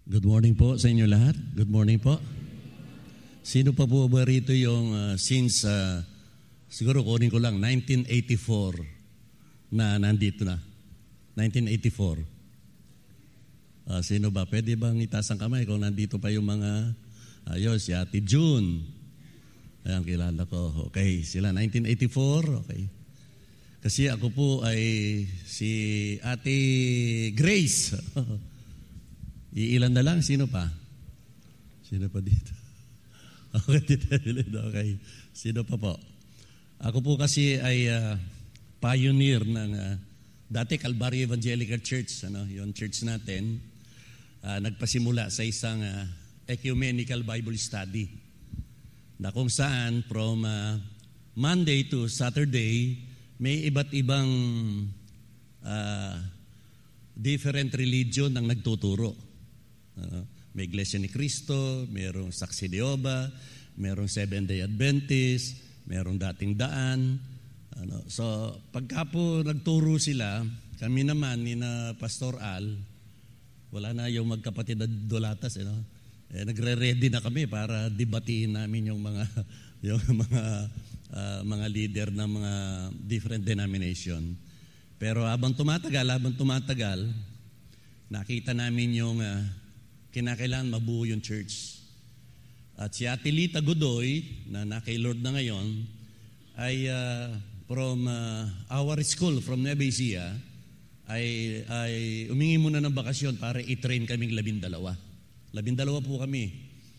Good morning po sa inyo lahat. Good morning po. Sino pa po ba rito yung siguro kunin ko lang, 1984 na nandito na? 1984. Sino ba? Pwede bang itaas ang kamay kung nandito pa yung mga, si Ate June. Ayan, kilala ko. Okay, sila 1984. Okay. Kasi ako po ay si Ate Grace. Iilan na lang? Sino pa? Sino pa dito? Okay. Sino pa po? Ako po kasi ay pioneer ng dati Calvary Evangelical Church, yung church natin, nagpasimula sa isang ecumenical Bible study na kung saan from Monday to Saturday may iba't ibang different religion ang nagtuturo. May Iglesia ni Cristo, mayroong Saksi de Jehovah, mayroong Seventh-day Adventist, mayroong Dating Daan. So, pagka po nagturo sila, kami naman ni na Pastor Al, wala na yung magkapatid na Dolatas, nagre-ready na kami para debatiin namin yung mga mga leader ng mga different denomination. Pero habang tumatagal, nakita namin yung kinakailangan mabuo yung church. At si Ate Lita Godoy, na kay Lord na ngayon, ay from our school, from Nueva Ecija, ay umingi muna ng bakasyon para i-train kaming 12. 12 po kami.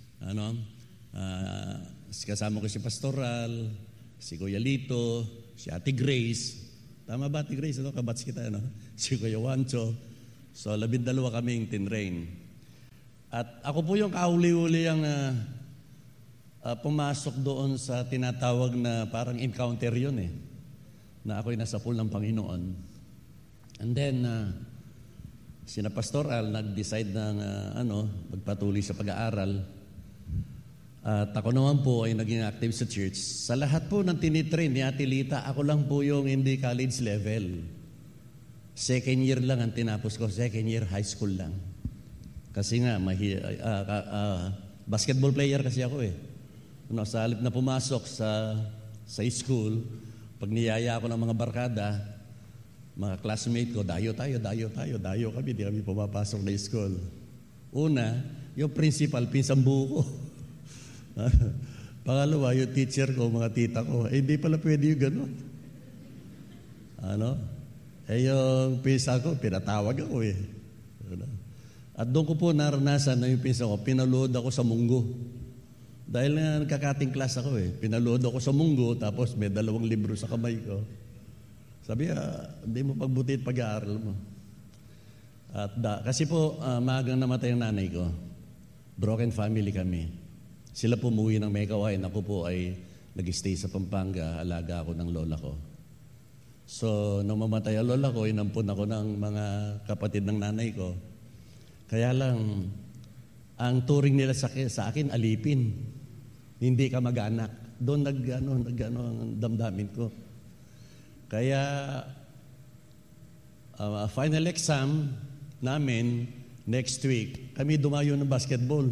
Kasama ko si Pastoral, si Kuya Lito, si Ate Grace. Tama ba, Ate Grace? Kabats kita, si Kuya Wancho. So, 12 kaming tinrain. At ako po yung kauli-uli ang pumasok doon sa tinatawag na parang encounter yun na ako'y nasa pool ng Panginoon. And then, sina Pastoral nag-decide ng magpatuloy sa pag-aaral. At ako naman po ay naging active sa church. Sa lahat po ng tinitrain ni Ate Lita, ako lang po yung hindi college level. Second year lang ang tinapos ko. Second year high school lang. Kasi nga, basketball player kasi ako sa halip na pumasok sa school, pag niyaya ako ng mga barkada, mga classmate ko, dayo kami, di kami pumapasok na school. Una, yung principal, pinsang buko. Pangalawa, yung teacher ko, mga tita ko, hindi pala pwede yung gano'n. Yung pinsa ko, pinatawag ako At doon ko po naranasan na yung pinsa ko, pinalood ako sa munggo. Dahil nga nagkakating class ako pinalood ako sa munggo, tapos may 2 libro sa kamay ko. Sabi, hindi mo pagbutit pag-aaral mo. At kasi po, maagang namatay ang nanay ko. Broken family kami. Sila po umuwi ng Mekawayan. Ako po ay nag-stay sa Pampanga. Alaga ako ng lola ko. So, nung mamatay ang lola ko, inampun ako ng mga kapatid ng nanay ko. Kaya lang, ang turing nila sa akin, alipin. Hindi ka mag-anak. Doon ang damdamin ko. Kaya, final exam namin next week, kami dumayo ng basketball.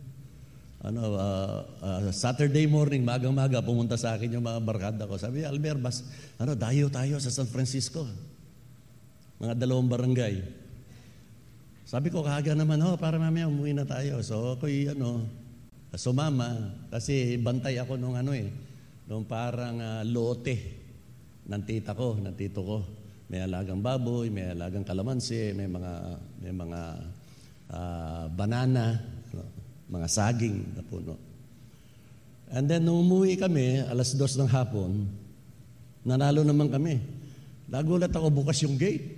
Saturday morning, magang-maga, pumunta sa akin yung mga barkada ko. Sabi, Albert, dayo tayo sa San Francisco. Mga 2 barangay. Sabi ko, kaga naman, para mamaya umuwi na tayo. So, ako'y, sumama. Kasi bantay ako nung nung parang lote ng tita ko, ng tito ko. May alagang baboy, may alagang kalamansi, may mga banana, mga saging na puno. And then, nung umuwi kami, 2:00 ng hapon, nanalo naman kami. Nagulat ako, bukas yung gate.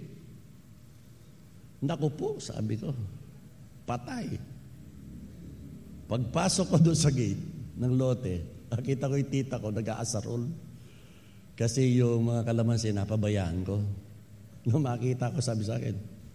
Naku po, sabi ko, patay. Pagpasok ko doon sa gate ng lote, nakita ko yung tita ko, nag-aasarol. Kasi yung mga kalamansi, napabayaan ko. Nung makita ko, sabi sa akin,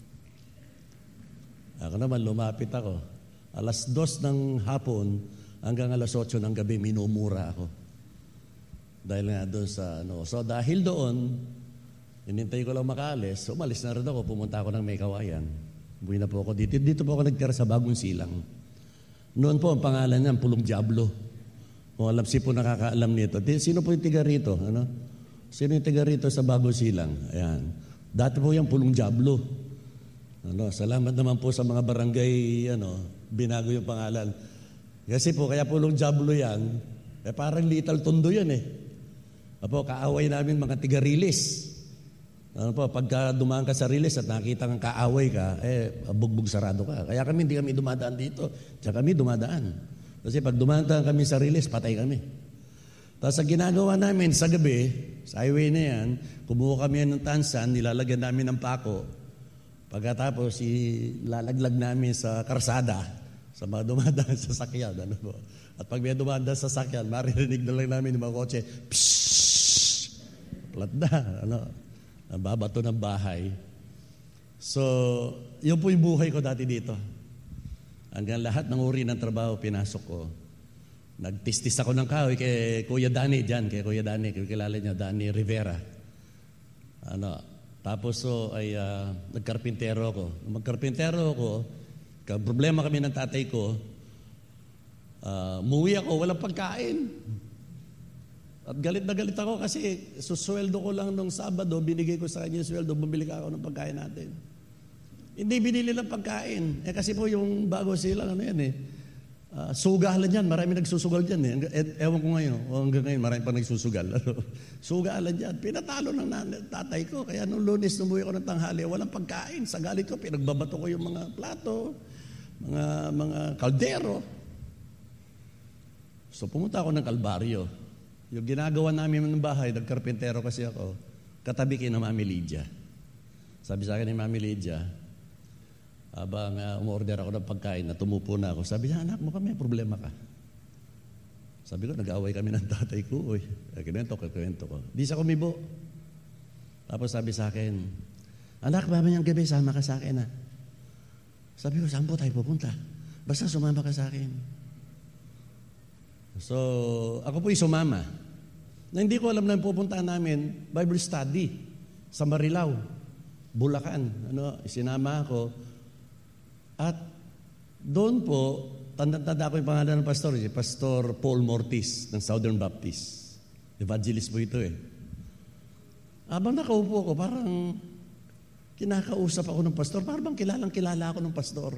ako naman, lumapit ako. 2:00 ng hapon hanggang 8:00 ng gabi, minumura ako. Dahil nga doon sa So dahil doon, hinintay ko lang makaalis, umalis na rin ako, pumunta ako ng Mekawayan. Umuwi na po ako dito. Dito po ako nagtira sa Bagong Silang. Noon po, ang pangalan niya, Pulong Diablo. Kung alam, si po nakakaalam nito. Sino po yung tiga rito? Ano? Sino yung tiga rito sa Bagong Silang? Ayan. Dati po yung Pulong Diablo. Ano, salamat naman po sa mga barangay, binago yung pangalan. Kasi po, kaya Pulong Diablo yan, parang Little Tondo yan eh. Apo, kaaway namin mga tiga-rilis. Ano po, pagka dumaan ka sa rilis at nakita kang kaaway ka, bugbog sarado ka. Kaya kami, hindi kami dumadaan dito. Diyan kami dumadaan. Kasi pag dumadaan kami sa rilis, patay kami. Tapos ang ginagawa namin sa gabi, sa highway na yan, kumuha kami ng tansan, nilalagyan namin ng pako. Pagkatapos, ilalaglag namin sa karsada, sa mga dumadaan sa sakyan. Ano po? At pag may dumadaan sa sakyan, maririnig na lang namin yung mga kotse, pshhh! Plat na, ang babato ng bahay. So, yun po yung buhay ko dati dito. Hanggang lahat ng uri ng trabaho, pinasok ko. Nagtistis ako ng kahoy kay Kuya Danny dyan, kay Kuya Danny, kilala niya, Danny Rivera. Tapos nagkarpintero ako. Nung magkarpintero ako, problema kami ng tatay ko, umuwi ako, walang pagkain. At galit na galit ako kasi susweldo ko lang nung Sabado, binigay ko sa kanya yung sweldo, bumili ka ako ng pagkain natin. Hindi binili ng pagkain. Kasi po yung Bago Silang, sugalan yan. Marami nagsusugal dyan. Ewan ko ngayon. Hanggang ngayon, marami pa nagsusugal. Sugalan dyan. Pinatalo ng tatay ko. Kaya nung Lunes, numuwi ko ng tanghali, walang pagkain. Sa galit ko, pinagbabato ko yung mga plato, mga kaldero. So pumunta ako ng Kalbaryo. Yung ginagawa namin ng bahay, nagkarpintero kasi ako, katabi kay na Mami Lydia. Sabi sa akin ni Mami Lydia, habang umorder ako ng pagkain na tumupo na ako, sabi niya, anak mo ka, may problema ka. Sabi ko, nag-away kami ng tatay ko. Kinuwento ko. Di siya kumibo. Tapos sabi sa akin, anak, mamayang gabi, sama ka sa akin. Sabi ko, saan po tayo pupunta? Basta sumama ka sa akin. So, ako po'y sumama. Na hindi ko alam na pupuntahan namin, Bible study sa Marilao, Bulacan. Sinama ako. At doon po, tanda ko yung pangalan ng pastor, si Pastor Paul Mortis ng Southern Baptist. Evangelist po ito Habang nakaupo ko, parang kinakausap ako ng pastor. Parang kilalang-kilala ako ng pastor.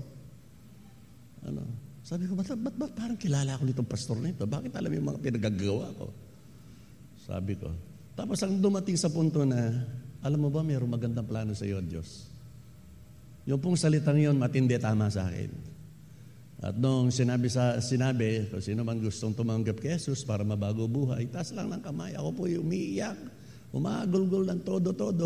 Sabi ko, ba't parang kilala ako nitong pastor na ito? Bakit alam yung mga pinagagawa ko? Sabi ko. Tapos ang dumating sa punto na, alam mo ba, mayroong magandang plano sa iyo, Diyos. Yung pong salitang yun, matindi, tama sa akin. At nung sinabi, kung sino man gustong tumanggap kay Jesus para mabago buhay, taas lang ng kamay. Ako po yung umiiyak, umagulgol ng todo-todo.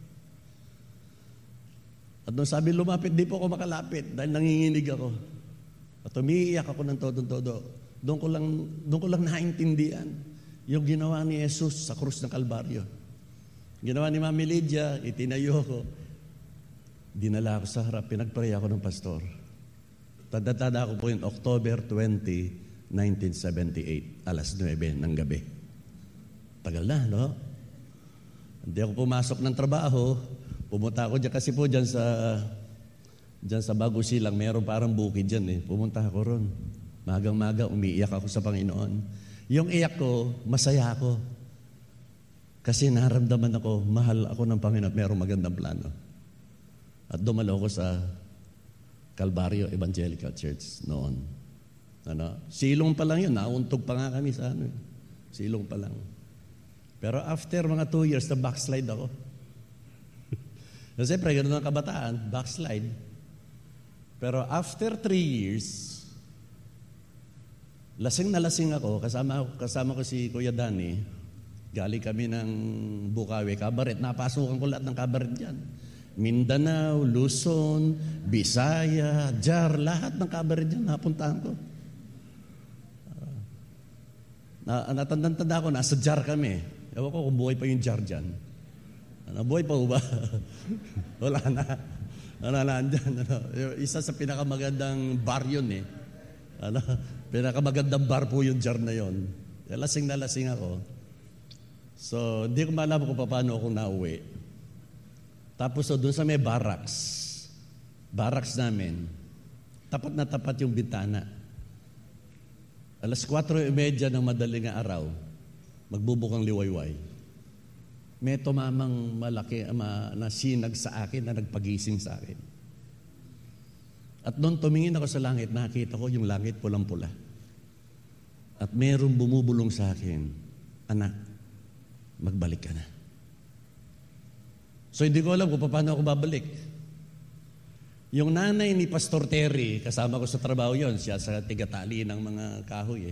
At nung sabi lumapit, di po ako makalapit dahil nanginginig ako. At umiiyak ako ng todo-todo. Doon ko lang naintindihan yung ginawa ni Jesus sa krus ng Kalbaryo. Ginawa ni Mami Lydia, itinayo ko. Dinala ako sa harap, pinagpray ako ng pastor. Tanda-tanda ako po yun, October 20, 1978, alas 9 ng gabi. Tagal na, no? Hindi ako pumasok ng trabaho. Pumunta ako dyan kasi po dyan sa Bago Silang, mayroon parang bukid dyan Pumunta ako ron. Magang-maga, umiiyak ako sa Panginoon. Yung iyak ko, masaya ako. Kasi naramdaman ako, mahal ako ng Panginoon at mayroong magandang plano. At dumalo ko sa Calvario Evangelical Church noon. Silong pa lang yun, nauntog pa nga kami sa silong pa lang. Pero after mga 2 years, na backslide ako. Kasi siyempre, ganun ang kabataan, backslide. Pero after 3 years, lasing na lasing ako, kasama ko si Kuya Danny, galing kami ng Bukawi, Cabaret, napasukan ko lahat ng Cabaret dyan. Mindanao, Luzon, Bisaya, Jar, lahat ng Cabaret dyan, napuntahan ko. Natanda ko, nasa Jar kami. Ewan ko kung buhay pa yung Jar dyan. Buhay pa ba? Wala na. Nandyan. Isa sa pinakamagandang bar yun pinakamagandang bar po yung Jar na yun. Lasing na lasing ako. So, hindi ko maalam kung paano ako nauwi. Tapos doon sa may barracks, barracks namin, tapat na tapat yung bintana. 4:30 ng madaling araw, magbubukang liwayway. May tumamang malaki na sinag sa akin, na nagpagising sa akin. At noon tumingin ako sa langit, nakita ko yung langit pulang-pula. At mayroong bumubulong sa akin, anak, magbalik ka na. So hindi ko alam kung paano ako babalik. Yung nanay ni Pastor Terry, kasama ko sa trabaho yon, siya sa tigatali ng mga kahoy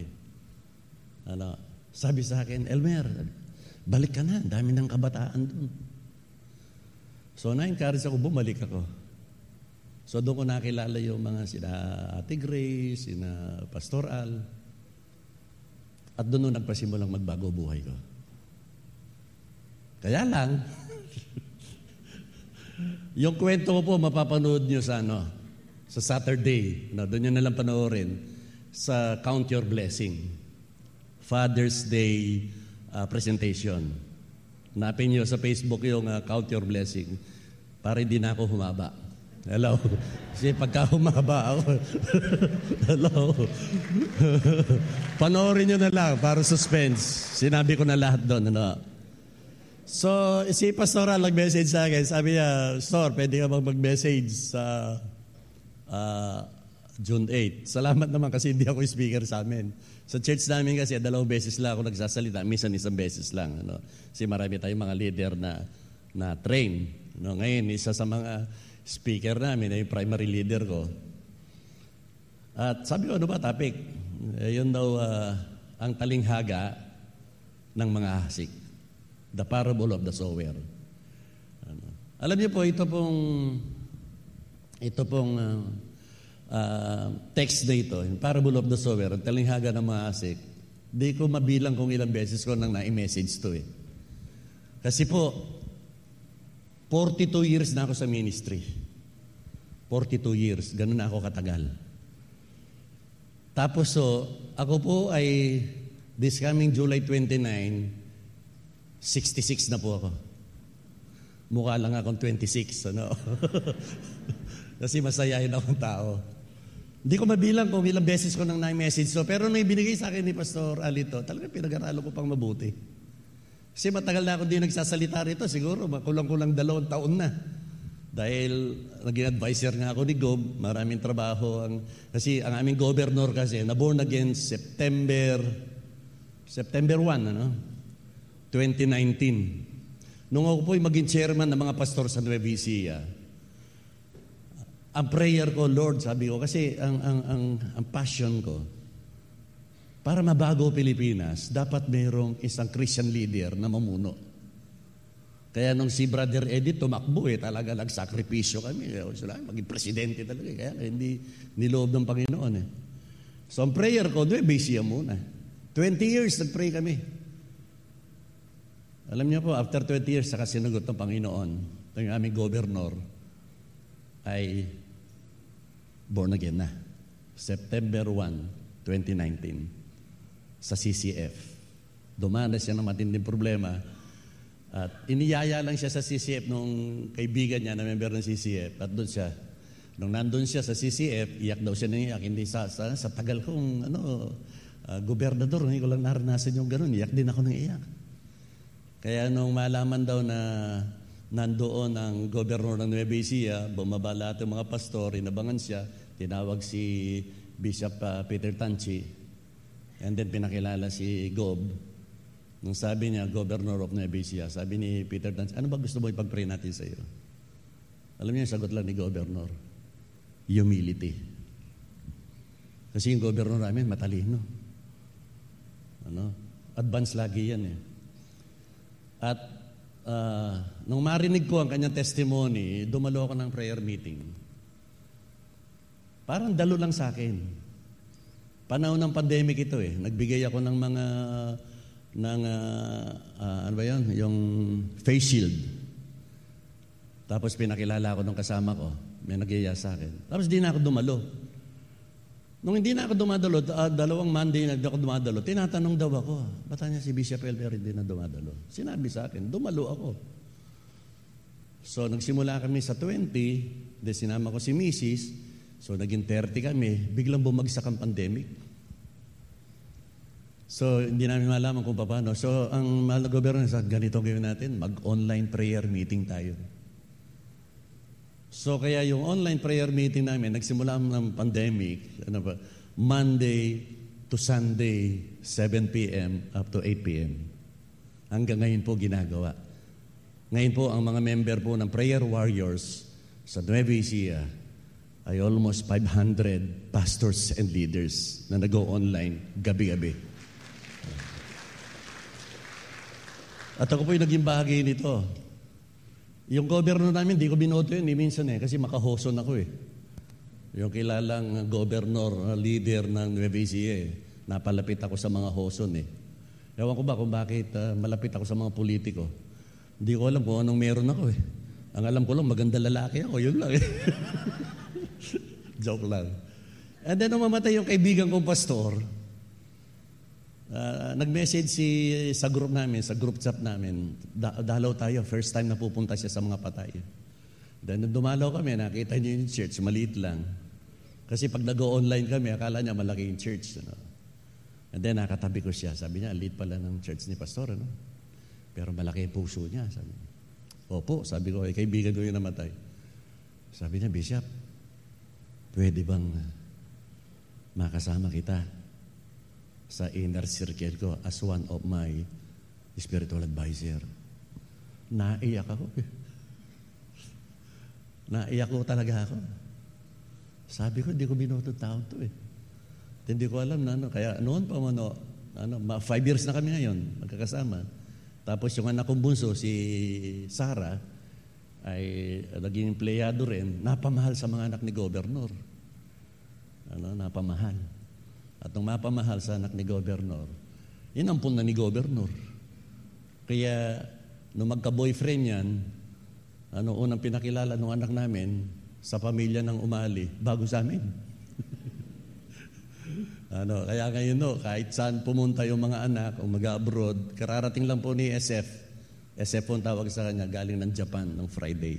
sabi sa akin, Elmer, balik ka na, dami ng kabataan doon. So na-encourage ako, bumalik ako. So doon ko nakilala yung mga sina Ate Grace, sina Pastor Al. At doon nagpasimulang magbago buhay ko. Kaya lang, yung kwento ko po, mapapanood nyo sa Saturday. Doon nyo nalang panoorin sa Count Your Blessing. Father's Day presentation. Hanapin nyo sa Facebook yung Count Your Blessing para hindi na ako humaba. Hello? Kasi pagka humaba ako, hello? Panoorin nyo na lang para suspense. Sinabi ko na lahat doon. So, si Pastoral nag-message sa akin. Sabi niya, Stor, pwede ka mag-message sa June 8. Salamat naman kasi hindi ako speaker sa amin. Sa church namin kasi, 2 beses lang ako nagsasalita. Minsan 1 beses lang. Kasi marami tayong mga leader na train. Ngayon, isa sa mga speaker namin, yung primary leader ko. At sabi ko, ano ba topic? Yun daw ang talinghaga ng mga hasik. The parable of the sower. Alam niyo po, ito pong text na ito, yung parable of the sower, ang talinghaga ng mga hasik, di ko mabilang kung ilang beses ko nang na-message to eh. Kasi po, 42 years na ako sa ministry. 42 years, ganun na ako katagal. Tapos ako po ay this coming July 29, 66 na po ako. Mukha lang akong 26, Kasi masayahin akong tao. Hindi ko mabilang kung ilang beses ko nang na-message to, pero nung ibinigay sa akin ni Pastor Alito, talaga pinag-aralan ko pang mabuti. Kasi matagal na ako din nagsasalita rito, siguro kulang-kulang 2 taon na. Dahil naging advisor nga ako ni Gob, maraming trabaho. Kasi ang aming governor kasi, na-born again September 1, 2019. Nung ako po'y maging chairman ng mga pastor sa Nueva Ecija, ang prayer ko, Lord, sabi ko, kasi ang passion ko, para mabago Pilipinas, dapat mayroong isang Christian leader na mamuno. Kaya nung si Brother Eddie tumakbo talaga nagsakripisyo kami. Sila maging presidente talaga. Kaya hindi niloob ng Panginoon So ang prayer ko, Nueva Ecija muna. 20 years nagpray kami. Alam niyo po, after 20 years, saka sinagot ng Panginoon, yung aming governor ay born again na. September 1, 2019, sa CCF. Dumanas siya ng matinding problema at iniyaya lang siya sa CCF nung kaibigan niya na member ng CCF at doon siya. Nung nandun siya sa CCF, iyak daw siya ng iyak. Hindi sa tagal kong gobernador, hindi ko lang naranasan yung ganun. Iyak din ako ng iyak. Kaya nung malaman daw na nandoon ang gobernador ng Nueva Ecija, bumaba lahat ng mga pastor, inabangan siya, tinawag si Bishop Peter Tanchi, and then pinakilala si Gob. Nung sabi niya, Governor of Nueva Ecija, sabi ni Peter Tanchi, ano ba gusto mo ipag-pray natin sa iyo? Alam niyo, sagot lang ni Governor, humility. Kasi yung gobernador namin, matalino. Advance lagi yan At nung marinig ko ang kanyang testimony, dumalo ako ng prayer meeting. Parang dalo lang sa akin. Panahon ng pandemic ito Nagbigay ako ng mga ano ba yun? Yung face shield. Tapos pinakilala ako ng kasama ko. May nagyaya sa akin. Tapos di na ako dumalo. Nung hindi na ako dumadalo, 2 Monday na ako dumadalo, tinatanong daw ako, ba't niya si Bishop Elmer hindi na dumadalo? Sinabi sa akin, dumalo ako. So nagsimula kami sa 20, then sinama ko si Mrs. So naging 30 kami, biglang bumagsak ang pandemic. So hindi namin malaman kung paano. So ang mahal na gobyerno sa ganito gawin natin, mag-online prayer meeting tayo. So kaya yung online prayer meeting namin, nagsimula ng pandemic, Monday to Sunday, 7 p.m. up to 8 p.m. Hanggang ngayon po ginagawa. Ngayon po, ang mga member po ng Prayer Warriors sa Nueva Ecija ay almost 500 pastors and leaders na nag-o-online gabi-gabi. At ako po yung naging bahagi nito. Yung governor namin, di ko binoto yun, minsan kasi makahoson ako Yung kilalang governor, leader ng Nueva Ecija napalapit ako sa mga hoson Ewan ko ba kung bakit malapit ako sa mga politiko. Hindi ko alam kung anong meron ako Ang alam ko lang, maganda lalaki ako, yun lang Joke lang. And then, nung mamatay yung kaibigan kong pastor, nag-message sa group namin, sa group chat namin, dalaw tayo, first time na pupunta siya sa mga patay. Then, nung dumalaw kami, nakita niyo yung church, maliit lang. Kasi pag nag-o-online kami, akala niya malaki yung church. And then, nakatabi ko siya. Sabi niya, lead pala ng church ni pastor. Pero malaki yung puso niya. Sabi niya. Opo, sabi ko, kaibigan ko yung namatay. Sabi niya, Bishop, pwede bang makasama kita sa inner circle ko as one of my spiritual advisor? Naiyak ako. Naiyak ko talaga ako. Sabi ko, hindi ko binutod tao to Hindi ko alam na Kaya noon pa 5 years na kami ngayon, magkakasama. Tapos yung anak kong bunso, si Sarah, ay naging empleyado rin, napamahal sa mga anak ni Gobernur. Napamahal. At nung mapamahal sa anak ni Gobernur, inampun na ni Gobernur. Kaya nung magka-boyfriend yan, unang pinakilala ng anak namin sa pamilya ng umali, bago sa amin. Kaya ngayon kahit saan pumunta yung mga anak o mag-abroad, kararating lang po ni SF. SF po ang tawag sa kanya, galing ng Japan ng Friday.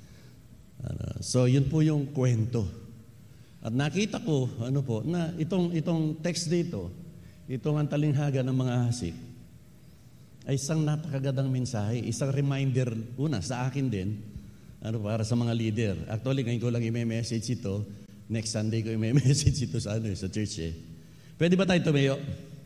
So yun po yung kwento. At nakita ko, na itong text dito, itong ang talinghaga ng mga hasik, ay isang napakagandang mensahe, isang reminder, una, sa akin din, para sa mga leader. Actually, ngayon ko lang i-message ito, next Sunday ko i-message ito sa church Pwede ba tayo tumayo?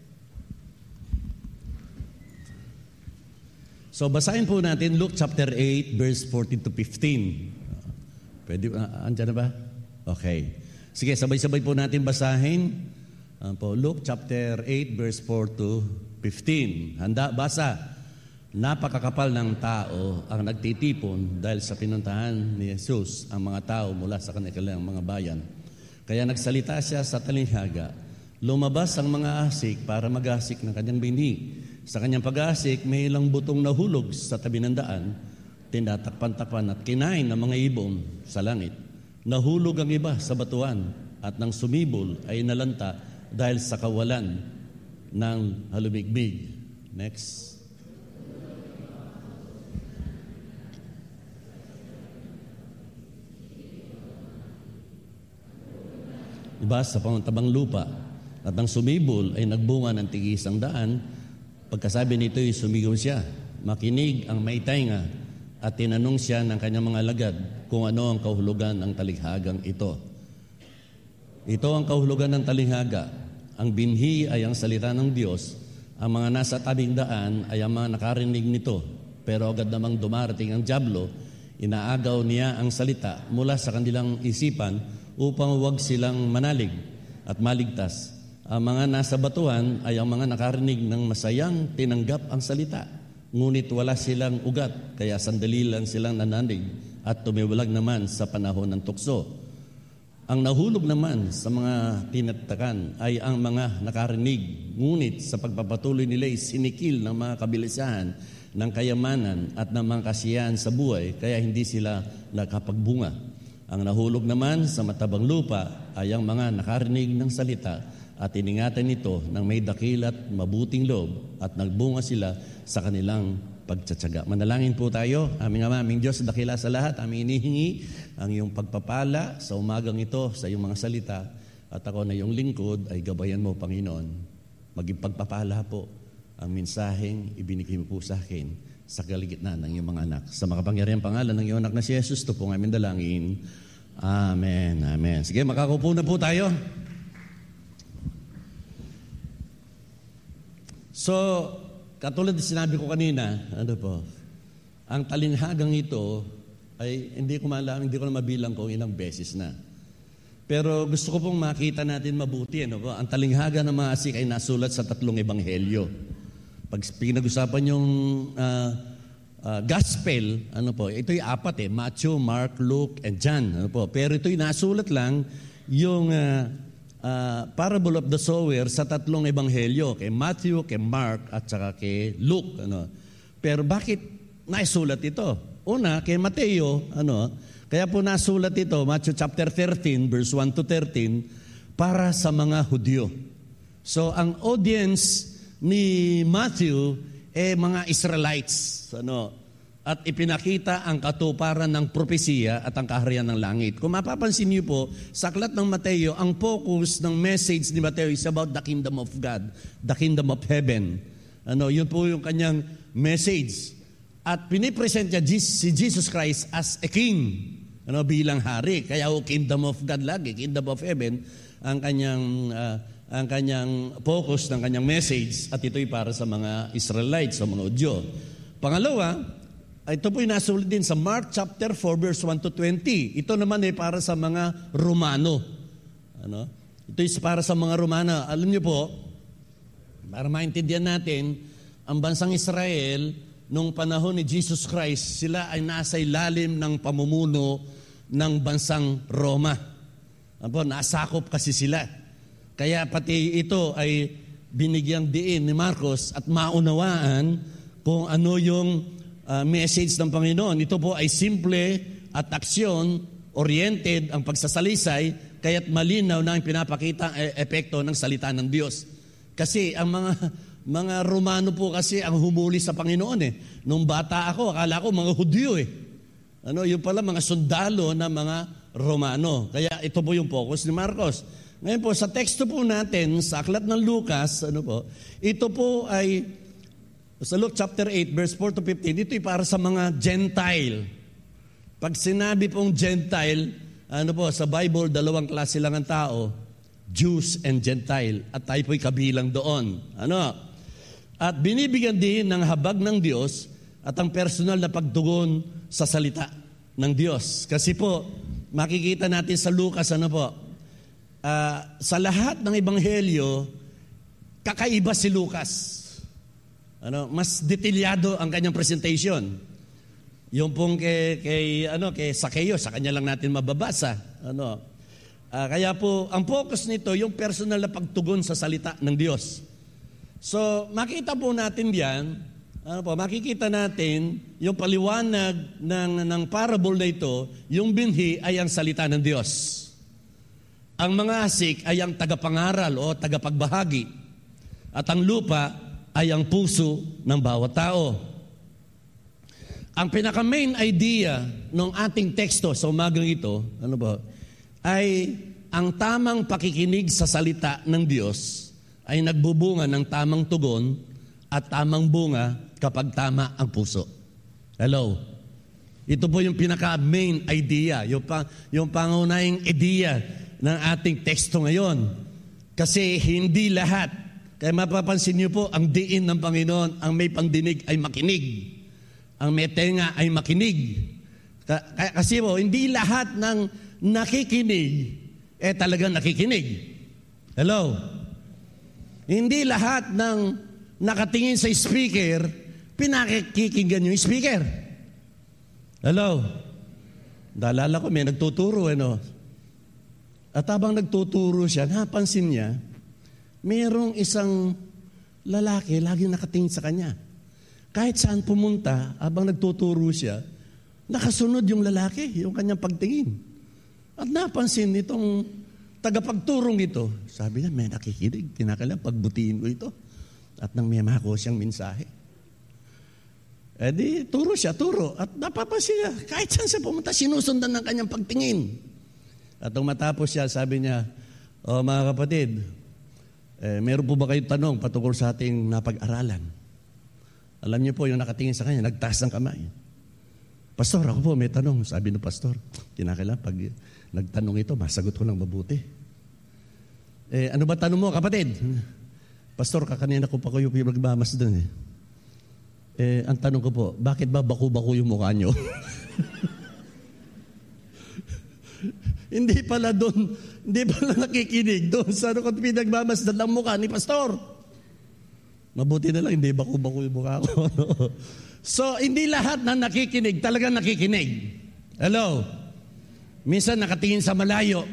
So, basahin po natin Luke chapter 8, verse 14 to 15. Pwede, andyan na ba? Okay. Sige, sabay-sabay po natin basahin. Luke chapter 8, verse 4 to 15. Handa, basa. Napakakapal ng tao ang nagtitipon dahil sa pinuntahan ni Jesus ang mga tao mula sa kanilang mga bayan. Kaya nagsalita siya sa talinghaga. Lumabas ang mga asik para mag-asik ng kanyang bini. Sa kanyang pag-asik, may ilang butong nahulog sa tabi ng daan, tinatakpan-takpan at kinain ng mga ibon sa langit. Nahulog ang iba sa batuan at nang sumibol ay nalanta dahil sa kawalan ng halumigmig. Next. Iba sa panguntabang lupa. At nang sumibol ay nagbunga ng tig-100. Pagkasabi nito ay sumigaw siya. Makinig ang may tainga at tinanong siya ng kanyang mga alagad kung ano ang kahulugan ng talinghagang ito. Ito ang kahulugan ng talinghaga. Ang binhi ay ang salita ng Diyos. Ang mga nasa tabing daan ay ang mga nakarinig nito. Pero agad namang dumarating ang dyablo, inaagaw niya ang salita mula sa kanilang isipan upang huwag silang manalig at maligtas. Ang mga nasa batuhan ay ang mga nakarinig ng masayang tinanggap ang salita. Ngunit wala silang ugat, kaya sandali lang silang nananig at tumiwalag naman sa panahon ng tukso. Ang nahulog naman sa mga tinatakan ay ang mga nakarinig, ngunit sa pagpapatuloy nila ay sinikil ng mga kabilisahan, ng kayamanan at ng mga kasiyahan sa buhay, kaya hindi sila nakapagbunga. Ang nahulog naman sa matabang lupa ay ang mga nakarinig ng salita at iningatan nito ng may dakilat mabuting loob at nagbunga sila sa kanilang pagtsatsaga. Manalangin po tayo. Aming Ama, aming Diyos, dakila sa lahat, aming inihingi ang iyong pagpapala sa umagang ito, sa iyong mga salita. At ako na iyong lingkod ay gabayan mo, Panginoon. Maging pagpapala po ang mensaheng ibinigay mo po sa akin sa kaligitnaan ng iyong mga anak. Sa makapangyarihang pangalan ng iyong anak na si Jesus, ito po ang aming dalangin. Amen. Amen. Sige, makakaupo na po tayo. So, katulad na sinabi ko kanina, ang talinghagang ito ay hindi ko na mabilang kung ilang beses na. Pero gusto ko pong makita natin mabuti. Ang talinghaga ng mga asik ay nasulat sa 3 ebanghelyo. Pag pinag-usapan yung gospel, ito'y 4 Matthew, Mark, Luke, and John. Pero ito'y nasulat lang yung parable of the sower sa 3 ebanghelyo. Kay Matthew, kay Mark, at saka kay Luke. Pero bakit naisulat ito? Una, kay Mateo, kaya po nasulat ito, Matthew chapter 13, verse 1 to 13, para sa mga Hudyo. So, ang audience ni Matthew, mga Israelites. At ipinakita ang katuparan ng propesiya at ang kaharian ng langit. Kung mapapansin niyo po, sa aklat ng Mateo, ang focus ng message ni Mateo is about the kingdom of God, the kingdom of heaven. Yun po yung kanyang message. At pinipresent niya si Jesus Christ as a king. Bilang hari. Kaya kingdom of God lagi, kingdom of heaven, ang kanyang focus ng kanyang message, at ito'y para sa mga Israelites, sa mga Hudyo. Pangalawa, ito po'y nasulat din sa Mark chapter 4, verse 1 to 20. Ito naman ay para sa mga Romano. Ito'y para sa mga Romano. Alam niyo po, para maintindihan natin, ang bansang Israel, nung panahon ni Jesus Christ, sila ay nasa ilalim ng pamumuno ng bansang Roma. Nasakop kasi sila. Kaya pati ito ay binigyang diin ni Marcos at maunawaan kung ano yung message ng Panginoon. Ito po ay simple at aksyon-oriented ang pagsasalisay, kaya't malinaw na ang pinapakita ang epekto ng salita ng Diyos. Kasi ang mga Romano po kasi ang humuli sa Panginoon . Nung bata ako, akala ko mga Hudyo . Yung pala mga sundalo na mga Romano. Kaya ito po yung focus ni Marcos. Ngayon po, sa teksto po natin, sa aklat ng Lucas, ito po ay, sa Luke chapter 8, verse 4 to 15, ito'y para sa mga Gentile. Pag sinabi pong Gentile, sa Bible, 2 klase lang ang tao, Jews and Gentile, at tayo po'y kabilang doon. At binibigyan din ng habag ng Diyos at ang personal na pagtugon sa salita ng Diyos. Kasi po, makikita natin sa Lucas, sa lahat ng ebanghelyo, kakaiba si Lucas. Mas detalyado ang kanyang presentation. Yung pong kay Sakeo, sa kanya lang natin mababasa. Kaya po, ang focus nito, yung personal na pagtugon sa salita ng Diyos. So, makita po natin diyan, makikita natin yung paliwanag ng parable na ito, yung binhi ay ang salita ng Diyos. Ang mga asik ay ang tagapangaral o tagapagbahagi. At ang lupa ay ang puso ng bawat tao. Ang pinaka-main idea ng ating teksto sa umagang ito, ay ang tamang pakikinig sa salita ng Diyos ay nagbubunga ng tamang tugon at tamang bunga kapag tama ang puso. Hello? Ito po yung pinaka-main idea, yung pangunahing idea ng ating teksto ngayon. Kasi hindi lahat, kaya mapapansin niyo po, ang diin ng Panginoon, ang may pandinig ay makinig. Ang may tenga ay makinig. Kasi po, hindi lahat ng nakikinig, talagang nakikinig. Hello? Hindi lahat ng nakatingin sa speaker, pinakikinggan yung speaker. Hello? Naalala ko, may nagtuturo, At habang nagtuturo siya, napansin niya, mayroong isang lalaki laging nakatingin sa kanya. Kahit saan pumunta, habang nagtuturo siya, nakasunod yung lalaki, yung kanyang pagtingin. At napansin nitong tagapagturong ito, sabi niya, may nakikinig, kinakailangan pagbutiin ko ito. At nang may mako siyang mensahe. di, turo siya, turo. At napapansin niya, kahit saan siya pumunta, sinusundan ng kanyang pagtingin. At nung matapos siya, sabi niya, mga kapatid, meron po ba kayong tanong patungkol sa ating napag-aralan? Alam niyo po, yung nakatingin sa kanya, nagtaas ng kamay. Pastor, ako po may tanong. Sabi ng pastor, kinakailangan pag nagtanong ito, masagot ko lang mabuti. Ano ba tanong mo, kapatid? Pastor, kakanina ko pa kayo pinagmamas doon ang tanong ko po, bakit ba baku-baku yung mukha nyo? Hindi pala doon, hindi pala nakikinig doon sa ano ko pinagmamasdan ng mukha ni pastor. Mabuti na lang, hindi baku-baku yung mukha ko. So, hindi lahat na nakikinig, talagang nakikinig. Hello? Minsan nakatingin sa malayo.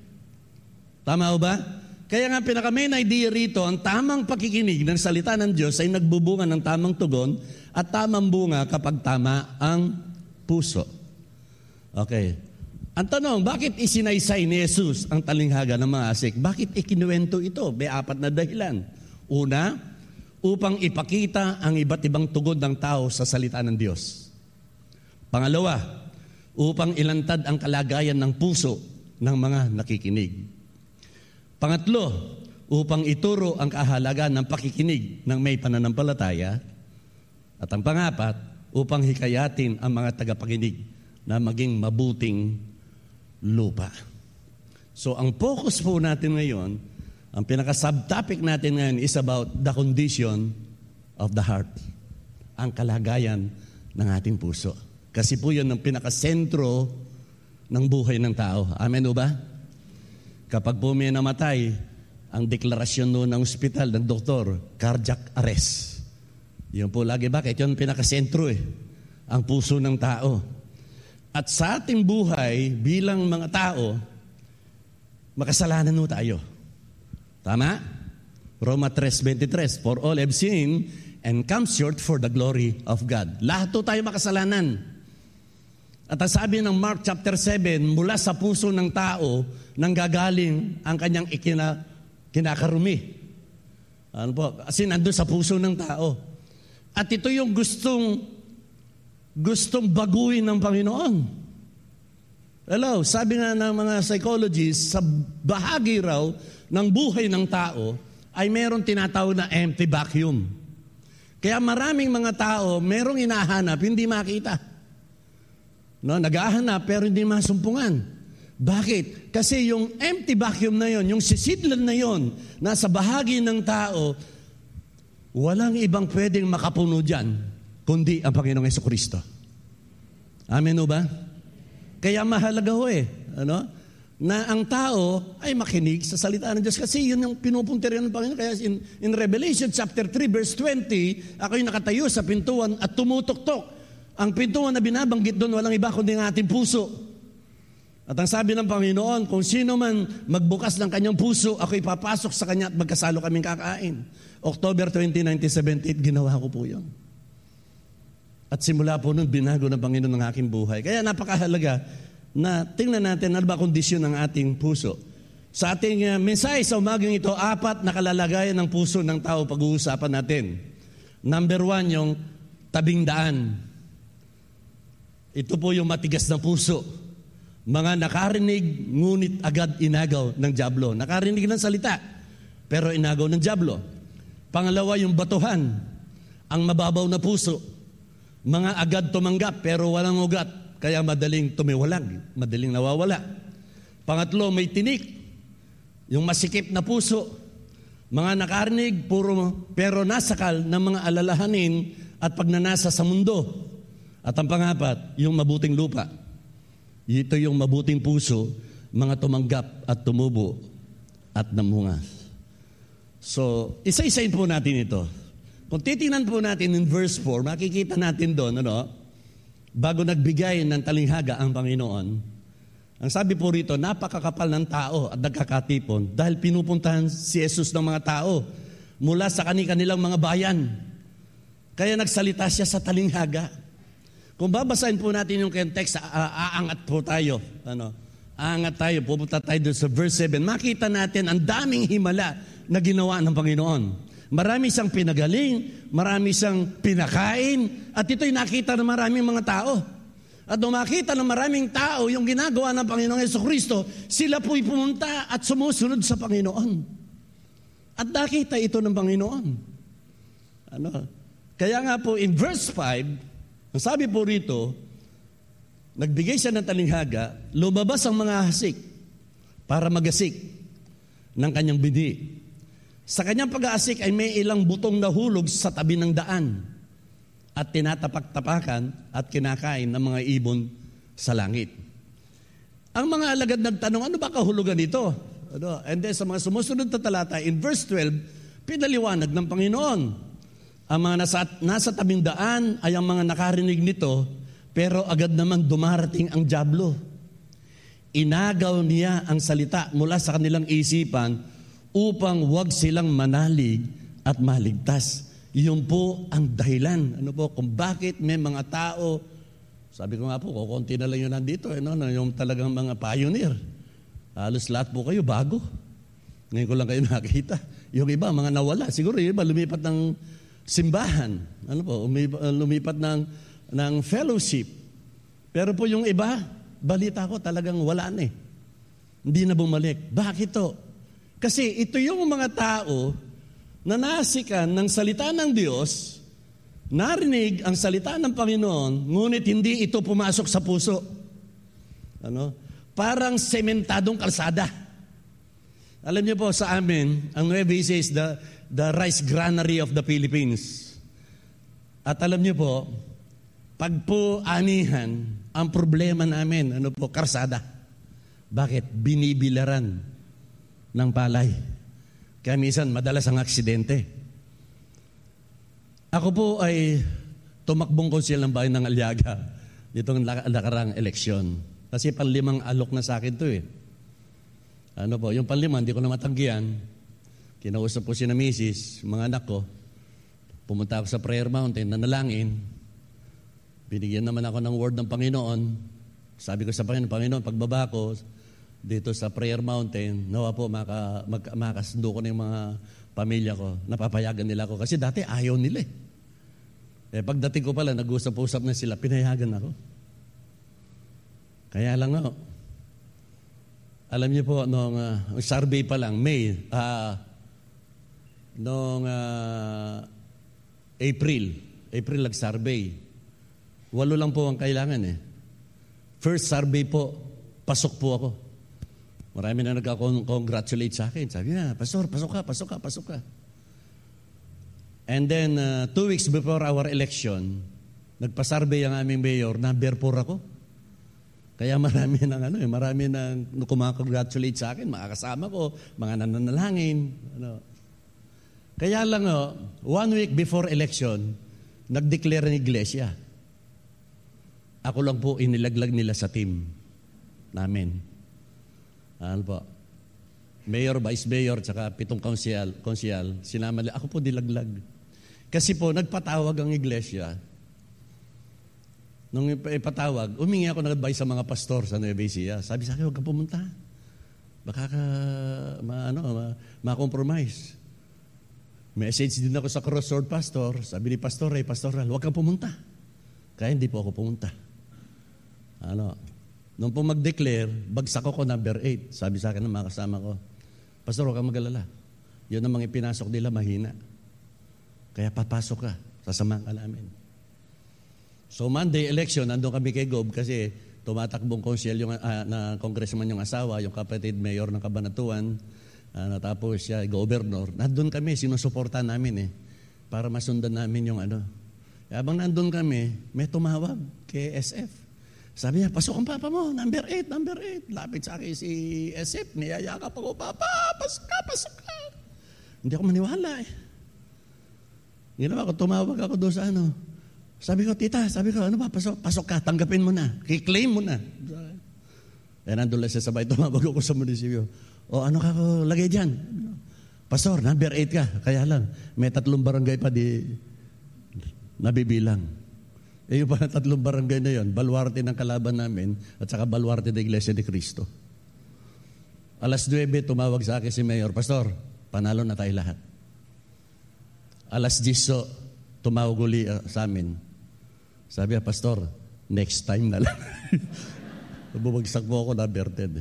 Tama o ba? Kaya nga pinaka-main idea rito, ang tamang pakikinig ng salita ng Diyos ay nagbubunga ng tamang tugon at tamang bunga kapag tama ang puso. Okay. Ang tanong, bakit isinaysay ni Jesus ang talinghaga ng mga asik? Bakit ikinuwento ito? May 4 na dahilan. Una, upang ipakita ang iba't ibang tugon ng tao sa salita ng Diyos. Pangalawa, upang ilantad ang kalagayan ng puso ng mga nakikinig. Pangatlo, upang ituro ang kahalagaan ng pakikinig ng may pananampalataya. At ang pangapat, upang hikayatin ang mga tagapakinig na maging mabuting lupa. So ang focus po natin ngayon, ang pinaka-subtopic natin ngayon is about the condition of the heart. Ang kalagayan ng ating puso. Kasi po yun ang pinaka-sentro ng buhay ng tao. Amen o ba? Kapag po may namatay, ang deklarasyon noon ng ospital, ng doktor, cardiac arrest. Yun po lagi. Bakit? Yun ang pinaka-sentro ang puso ng tao. At sa ating buhay, bilang mga tao, makasalanan mo tayo. Tama? Roma 3:23, for all have sinned and come short for the glory of God. Lahat to tayo makasalanan. At ang sabi ng Mark chapter 7, mula sa puso ng tao, nanggagaling ang kanyang kinakarumi. Ano po? Kasi nandun sa puso ng tao. At ito yung gustong baguhin ng Panginoon. Hello, sabi nga ng mga psychologists, sa bahagi raw ng buhay ng tao ay meron tinatawag na empty vacuum. Kaya maraming mga tao, merong hinahanap, hindi makita. No, nag-ahanap pero hindi masumpungan. Bakit? Kasi yung empty vacuum na yon, yung sisidlan na yon, nasa bahagi ng tao, walang ibang pwedeng makapuno dyan, kundi ang Panginoong Jesucristo. Amen o ba? Kaya mahalaga ano? Na ang tao ay makinig sa salita ng Diyos. Kasi yun yung pinupuntiryan ng Panginoon. Kaya in Revelation chapter 3 verse 20, ako'y nakatayo sa pintuan at tumutok-tok. Ang pintuan na binabanggit doon, walang iba kundi ang ating puso. At ang sabi ng Panginoon, kung sino man magbukas ng kanyang puso, ako'y papasok sa kanya at magkasalo kaming kakain. October 20, 1978, ginawa ko po yun. At simula po nun, binago ng Panginoon ng aking buhay. Kaya napakahalaga na tingnan natin ano ba kondisyon ng ating puso. Sa ating mensahe sa umagang ito, 4 na kalalagayan ng puso ng tao pag-uusapan natin. Number 1, yung tabing daan. Ito po yung matigas na puso. Mga nakarinig, ngunit agad inagaw ng dyablo. Nakarinig ng salita, pero inagaw ng dyablo. Pangalawa, yung batuhan. Ang mababaw na puso. Mga agad tumanggap, pero walang ugat. Kaya madaling tumiwalag, madaling nawawala. Pangatlo, may tinik. Yung masikip na puso. Mga nakarinig, pero nasakal ng mga alalahanin at pagnanasa sa mundo. At ang pangapat, yung mabuting lupa. Ito yung mabuting puso, mga tumanggap at tumubo at namunga. So, isa-isain po natin ito. Kung titingnan po natin in verse 4, makikita natin doon, bago nagbigay ng talinghaga ang Panginoon, ang sabi po rito, napakakapal ng tao at nagkakatipon dahil pinupuntahan si Jesus ng mga tao mula sa kanilang mga bayan. Kaya nagsalita siya sa talinghaga. Kung babasahin po natin yung text, aangat po tayo. Aangat tayo, pupunta tayo doon sa verse 7. Makita natin ang daming himala na ginawa ng Panginoon. Marami siyang pinagaling, marami siyang pinakain, at ito'y nakita ng maraming mga tao. At nung makita ng maraming tao yung ginagawa ng Panginoong Jesucristo, sila po'y pumunta at sumusunod sa Panginoon. At nakita ito ng Panginoon. Kaya nga po in verse 5, ang sabi po rito, nagbigay siya ng talinghaga, lumabas ang mga hasik para magasik ng kanyang bidi. Sa kanyang pag-aasik ay may ilang butong nahulog sa tabi ng daan at tinatapak-tapakan at kinakain ng mga ibon sa langit. Ang mga alagad nagtanong, ano ba kahulugan ito? And then sa mga sumusunod na talata, in verse 12, pinaliwanag ng Panginoon. Ang mga nasa tabing daan ay ang mga nakarinig nito, pero agad naman dumarating ang dyablo. Inagaw niya ang salita mula sa kanilang isipan upang wag silang manalig at maligtas. Iyon po ang dahilan. Kung bakit may mga tao, sabi ko nga po, kukunti na lang yun nandito, yung talagang mga pioneer. Halos lahat po kayo bago. Ngayon ko lang kayo nakita. Yung iba, mga nawala. Siguro yung iba lumipat ng simbahan. Lumipat ng fellowship. Pero po yung iba, balita ko talagang wala na eh. Hindi na bumalik. Bakit to? Kasi ito yung mga tao na nasikan ng salita ng Diyos, narinig ang salita ng Panginoon, ngunit hindi ito pumasok sa puso. Parang sementadong kalsada. Alam niyo po sa amin, ang Nueva Ecija is the rice granary of the Philippines. At alam niyo po, pag po anihan, ang problema namin, kalsada. Bakit? Binibilaran ng palay. Kaya minsan, madalas ang aksidente. Ako po ay tumakbong konsil ng bayan ng Aliaga ditong nakarang eleksyon. Kasi panlimang alok na sa akin to eh. Yung panlima, hindi ko na matanggihan. Kinausap ko si na misis, mga anak ko. Pumunta ako sa prayer mountain, nanalangin. Binigyan naman ako ng word ng Panginoon. Sabi ko sa Panginoon, pagbaba ko, dito sa prayer mountain, nawa po makasundo ko na yung mga pamilya ko. Napapayagan nila ako. Kasi dati ayaw nila eh. Pagdating ko pala, nag-usap-usap na sila, pinayagan ako. Kaya lang alam niyo po, nung survey pa lang, April nag-survey. 8 lang po ang kailangan eh. First survey po, pasok po ako. Marami na nagka-congratulate sa akin. Sabi niya, Pastor, pasok ka. And then, 2 weeks before our election, nagpa-survey ang aming mayor, number 4 ako. Kaya marami nang kumakongratulate sa akin, mga kasama ko, mga nananalangin. Kaya lang, 1 week before election, nag-declare ng iglesia. Ako lang po inilaglag nila sa team namin. Mayor, vice mayor, tsaka 7 konsyal, sinama nila. Ako po dilaglag. Kasi po, nagpatawag ang iglesia. Nung ipatawag, umingi ako ng advice sa mga pastor sa Nueva Ecija. Sabi sa akin, huwag ka pumunta. Baka ka, ma-compromise. Message din ako sa Crossroad Pastor. Sabi ni Pastoral, huwag kang pumunta. Kaya hindi po ako pumunta. Nung po mag-declare, bagsak ako number 8. Sabi sa akin ng mga kasama ko, Pastor, huwag kang mag-alala. Yun ang mga pinasok nila, mahina. Kaya papasok ka, sasamahan ka namin. So Monday election, nandun kami kay Gob kasi tumatakbong konsyel na congressman yung asawa, yung kapatid mayor ng Cabanatuan, natapos siya, governor. Nandun kami, sinusuporta namin para masundan namin yung Habang nandun kami, may tumawag kay SF. Sabi niya, pasok ang papa mo, number 8. Lapit sa akin si SF, niyayakap ako, Papa, pasok ka. Hindi ako maniwala Ginawa ko, tumawag ako doon sa Sabi ko, tita, ano ba, pasok ka, tanggapin mo na, i-claim mo na. Nandun lang siya sabay, tumawag ako sa munisipyo. Ano ka ko lagay dyan? Pastor, number 8 ka, kaya lang, may 3 barangay pa di nabibilang. Yung pa 3 barangay na yon, baluarte ng kalaban namin at saka baluarte ng Iglesia ni Cristo. 9:00, tumawag sa akin si Mayor, Pastor, panalo na tayo lahat. Alas 10, tumawag uli sa amin. Sabi, Pastor, next time na lang. Bumagsak po ako, number 10.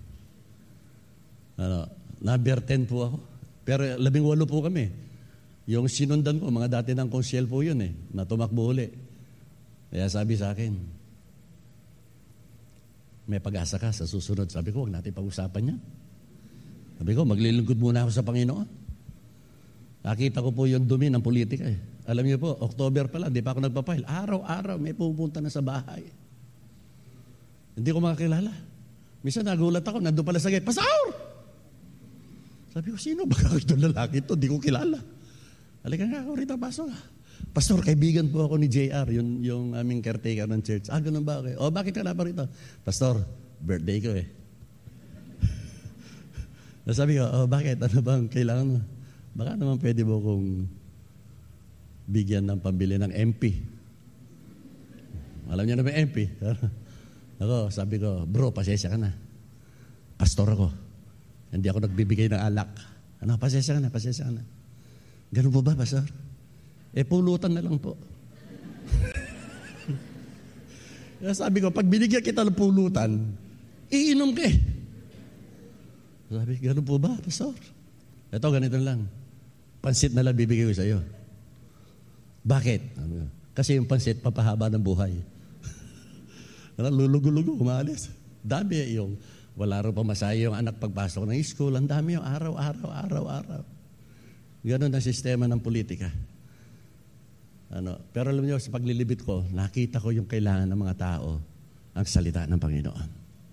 Number 10 po ako. Pero 18 po kami. Yung sinundan ko, mga dati ng konsyel po yun na tumakbo uli. Kaya sabi sa akin, may pag-asa ka sa susunod. Sabi ko, huwag natin pag-usapan yan. Sabi ko, maglilingkod muna ako sa Panginoon. Nakita ko po yung dumi ng politika Alam niyo po, October pa lang, di pa ako nagpapile. Araw-araw may pupunta na sa bahay. Hindi ko makakilala. Minsan nagulat ako, nandun pala sa gate, Pastor! Sabi ko, sino ba itong lalaki ito? Di ko kilala. Halika nga ako rito, pasok ka. Pastor, kaibigan po ako ni JR, yung aming caretaker ng church. Ganun ba? Okay. Bakit ka na pa rito? Pastor, birthday ko Sabi ko, bakit? Ano bang kailangan mo? Baka naman pwede mo kong bigyan ng pambili ng MP. Alam niyo na ba MP? Ako, sabi ko, bro, pasensya ka na. Pastor ako. Hindi ako nagbibigay ng alak. Pasensya ka na. Ganun po ba, Pastor? Pulutan na lang po. Sabi ko, pag binigyan kita ng pulutan, iinom ka Sabi, ganun po ba, Pastor? Ito, ganito lang. Pansit na lang bibigay ko sa iyo. Bakit? Kasi yung pansit, papahaba ng buhay. Lulugo-lugo, umalis. Dami yung, wala rin pamasahe yung anak pagpasok ng school. Ang dami yung araw-araw. Ganon ang sistema ng politika. Pero alam niyo, sa paglilibit ko, nakita ko yung kailangan ng mga tao, ang salita ng Panginoon.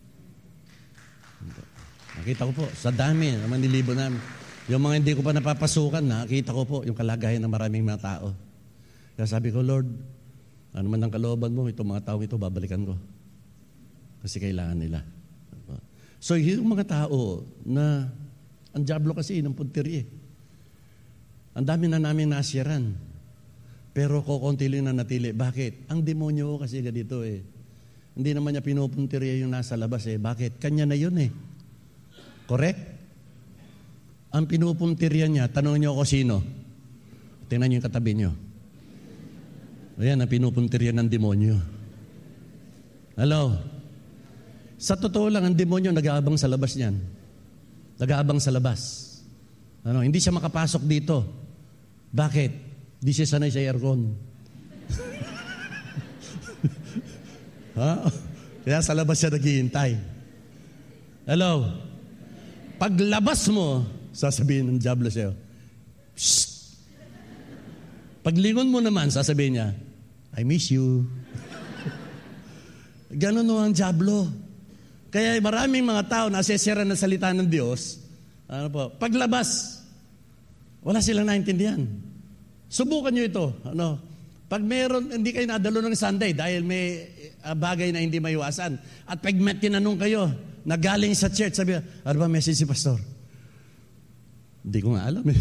Nakita ko po, sa dami, naman nilibo namin. Yung mga hindi ko pa napapasukan, nakita ko po yung kalagayan ng maraming mga tao. Kaya sabi ko, Lord, ano man ang kalooban mo, itong mga tao ito, babalikan ko. Kasi kailangan nila. So, yung mga tao na, ang diablo kasi ng puntiri Ang dami na namin nasiran. Pero kukunti lang na natili. Bakit? Ang demonyo kasi ganito Hindi naman niya pinupuntiri yung nasa labas Bakit? Kanya na yun Correct? Ang pinupuntirya niya, tanong niyo ako sino? Tingnan niyo yung katabi niyo. Ayan, ang pinupuntirya ng demonyo. Hello? Sa totoo lang, ang demonyo nag-aabang sa labas niyan. Nag-aabang sa labas. Hindi siya makapasok dito. Bakit? Di siya sanay sa aircon. Kaya sa labas siya naghihintay. Hello? Paglabas mo, sasabihin ng diablo sa'yo, shh! Paglingon mo naman, sasabihin niya, I miss you. Ganon ang diablo. Kaya maraming mga tao na asesera ng salita ng Diyos, paglabas, wala silang naintindihan. Subukan nyo ito. Pag meron, hindi kayo nadalo ng Sunday dahil may bagay na hindi maiwasan. At pag tinanong kayo, na galing sa church, sabi, ano ba message si Pastor? Hindi ko nga alam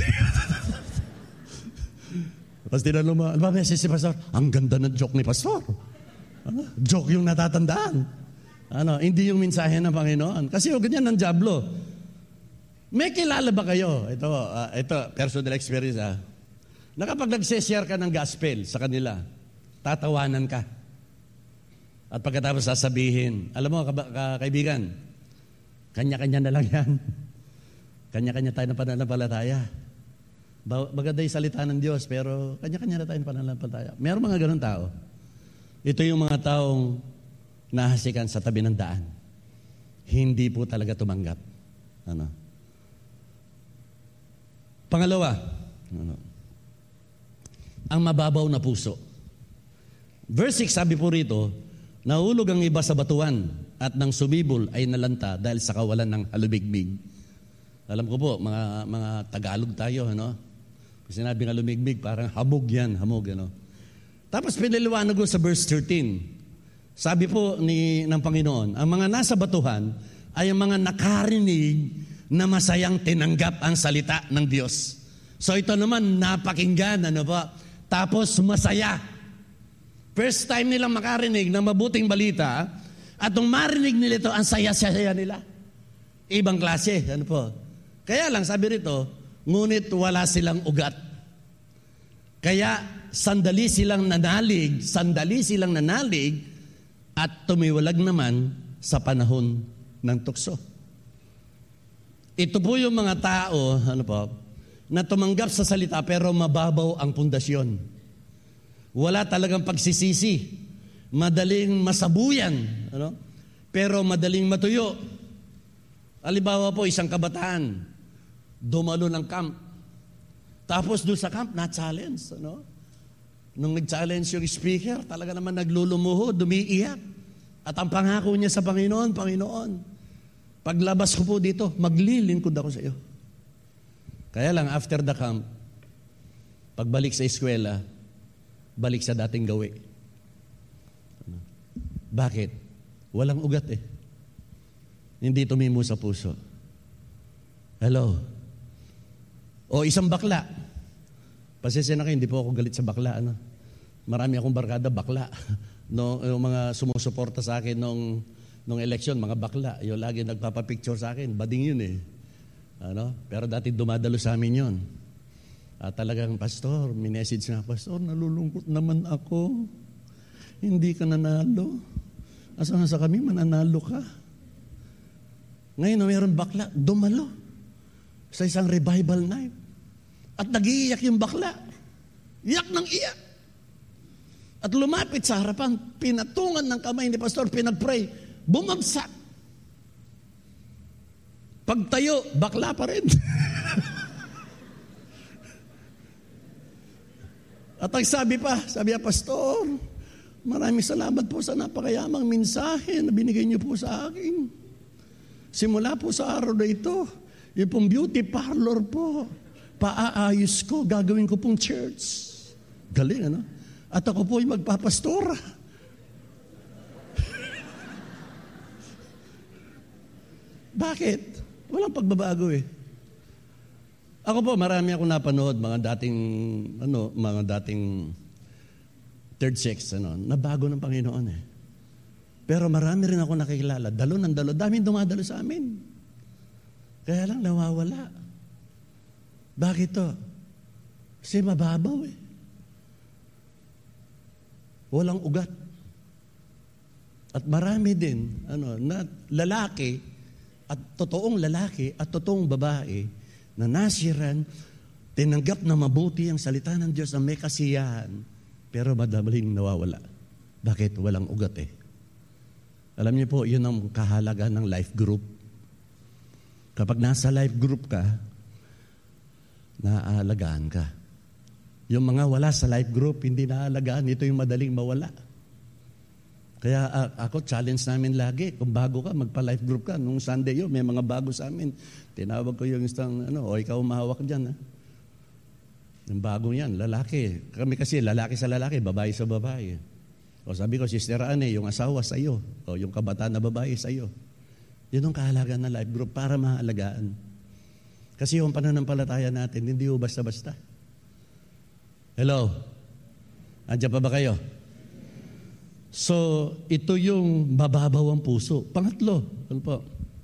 Tapos tinanong mo, ano ba message si Pastor? Ang ganda ng joke ni Pastor. Joke yung natatandaan. Hindi yung mensahe ng Panginoon. Kasi ganyan ng diablo. May kilala ba kayo? Ito personal experience na kapag nagse-share ka ng gospel sa kanila, tatawanan ka. At pagkatapos sasabihin, alam mo, kaibigan, kanya-kanya na lang yan. Kanya-kanya tayo ng pananampalataya. Maganda yung salita ng Diyos, pero kanya-kanya na tayo ng pananampalataya. Meron mga ganun tao. Ito yung mga taong nahasikan sa tabi ng daan. Hindi po talaga tumanggap. Pangalawa, ang mababaw na puso. Verse 6, sabi po rito, nahulog ang iba sa batuan at nang sumibol ay nalanta dahil sa kawalan ng halumigbig. Alam ko po, mga Tagalog tayo, Kung sinabing halumigbig, parang hamog yan, hamog, Tapos pinaliwanag ko sa verse 13. Sabi po ng Panginoon, ang mga nasa batuhan ay ang mga nakarinig na masayang tinanggap ang salita ng Diyos. So ito naman, napakinggan, Tapos masaya. First time nilang makarinig ng mabuting balita, at nung marinig nila ito, ang saya-saya nila. Ibang klase, Kaya lang, sabi rito, ngunit wala silang ugat. Kaya sandali silang nanalig at tumiwalag naman sa panahon ng tukso. Ito po yung mga tao, na tumanggap sa salita pero mababaw ang pundasyon. Wala talagang pagsisisi. Madaling masabuyan, pero madaling matuyo. Halimbawa po, isang kabataan, dumalo ng camp. Tapos doon sa camp, na-challenge. Nung nag-challenge yung speaker, talaga naman naglulumuho, dumiiyak. At ang pangako niya sa Panginoon, paglabas ko po dito, maglilingkod ako sa iyo. Kaya lang, after the camp, pagbalik sa eskwela, balik sa dating gawi. Bakit? Walang ugat eh. Hindi tumimo sa puso. Hello? O isang bakla. Pasensya na kayo, hindi po ako galit sa bakla. Marami akong barkada, bakla. Yung mga sumusuporta sa akin nung eleksyon, mga bakla. Yung lagi nagpapapicture sa akin, bading yun eh. Pero dati dumadalo sa amin yun. Talagang, pastor, minessage nga, pastor, nalulungkot naman ako. Hindi ka nanalo. Asa nga sa kami, mananalo ka. Ngayon, mayroon bakla, dumalo sa isang revival night. At nag-iiyak yung bakla. Iyak ng iyak. At lumapit sa harapan, pinatungan ng kamay ni pastor, pinag-pray, bumagsak. Pagtayo, bakla pa rin. At ang sabi niya, pastor, maraming salamat po sa napakayamang mensahe na binigay niyo po sa akin. Simula po sa araw na ito, yung pong beauty parlor po, paaayos ko, gagawin ko pong church. Galing, At ako po yung magpapastora. Bakit? Walang pagbabago eh. Ako po, marami akong napanood, mga dating third sex, nabago ng Panginoon eh. Pero marami rin ako nakikilala, dalo, daming dumadalo sa amin. Kaya lang nawawala. Bakit to? Kasi mababaw eh. Walang ugat. At marami din, na lalaki, at totoong babae, na nasiran, tinanggap na mabuti ang salita ng Diyos na may kasiyahan, pero madaling nawawala. Bakit? Walang ugat eh. Alam niyo po, yun ang kahalaga ng life group. Kapag nasa life group ka, naaalagaan ka. Yung mga wala sa life group, hindi naaalagaan, ito yung madaling mawala. Kaya ako, challenge namin lagi, kung bago ka, magpa-life group ka. Nung Sunday yun, may mga bago sa amin. Tinawag ko yung isang, ikaw umahawak dyan. Yung bago yan, lalaki. Kami kasi, lalaki sa lalaki, babae sa babae. O sabi ko, Sister Anne, yung asawa sa iyo. O yung kabataan na babae sa iyo. Yun ang kahalagaan ng life group para maalagaan. Kasi yung pananampalataya natin, hindi yung basta-basta. Hello? Andiyan pa ba kayo? So, ito yung mababaw ang puso. Pangatlo, ano po?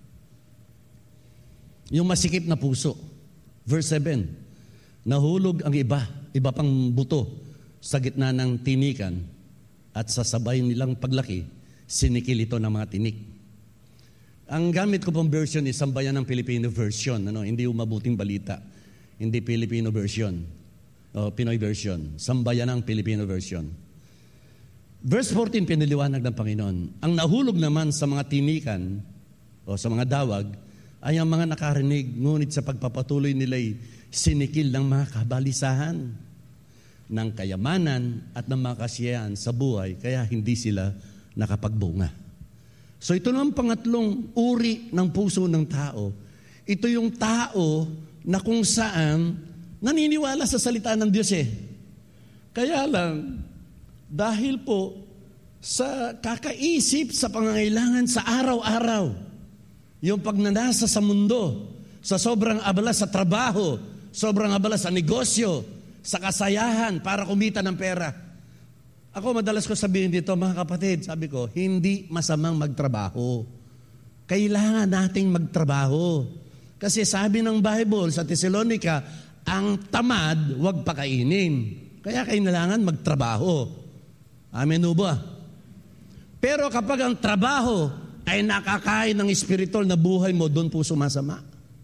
Yung masikip na puso. Verse 7, nahulog ang iba pang buto sa gitna ng tinikan at sa sabay nilang paglaki, sinikil ito ng mga tinik. Ang gamit ko pong version is Sambayan ng Pilipino version. Hindi yung Mabuting Balita. Hindi Filipino version. O Pinoy version. Sambayan ng Filipino version. Verse 14, piniliwanag ng Panginoon. Ang nahulog naman sa mga tinikan o sa mga dawag ay ang mga nakarinig, ngunit sa pagpapatuloy nila'y sinikil ng mga kabalisahan, ng kayamanan at ng mga kasiyahan sa buhay, kaya hindi sila nakapagbunga. So ito naman pangatlong uri ng puso ng tao. Ito yung tao na kung saan naniniwala sa salita ng Diyos eh. Kaya lang, dahil po sa kakaisip sa pangangailangan sa araw-araw, yung pagnanasa sa mundo, sa sobrang abala sa trabaho, sobrang abala sa negosyo, sa kasayahan para kumita ng pera. Ako madalas ko sabihin dito, mga kapatid, sabi ko, hindi masamang magtrabaho. Kailangan nating magtrabaho. Kasi sabi ng Bible sa Thessalonica, ang tamad, huwag pakainin. Kaya kailangan magtrabaho. Amen ba? Pero kapag ang trabaho ay nakakain ng spiritual na buhay mo, doon po sumasama.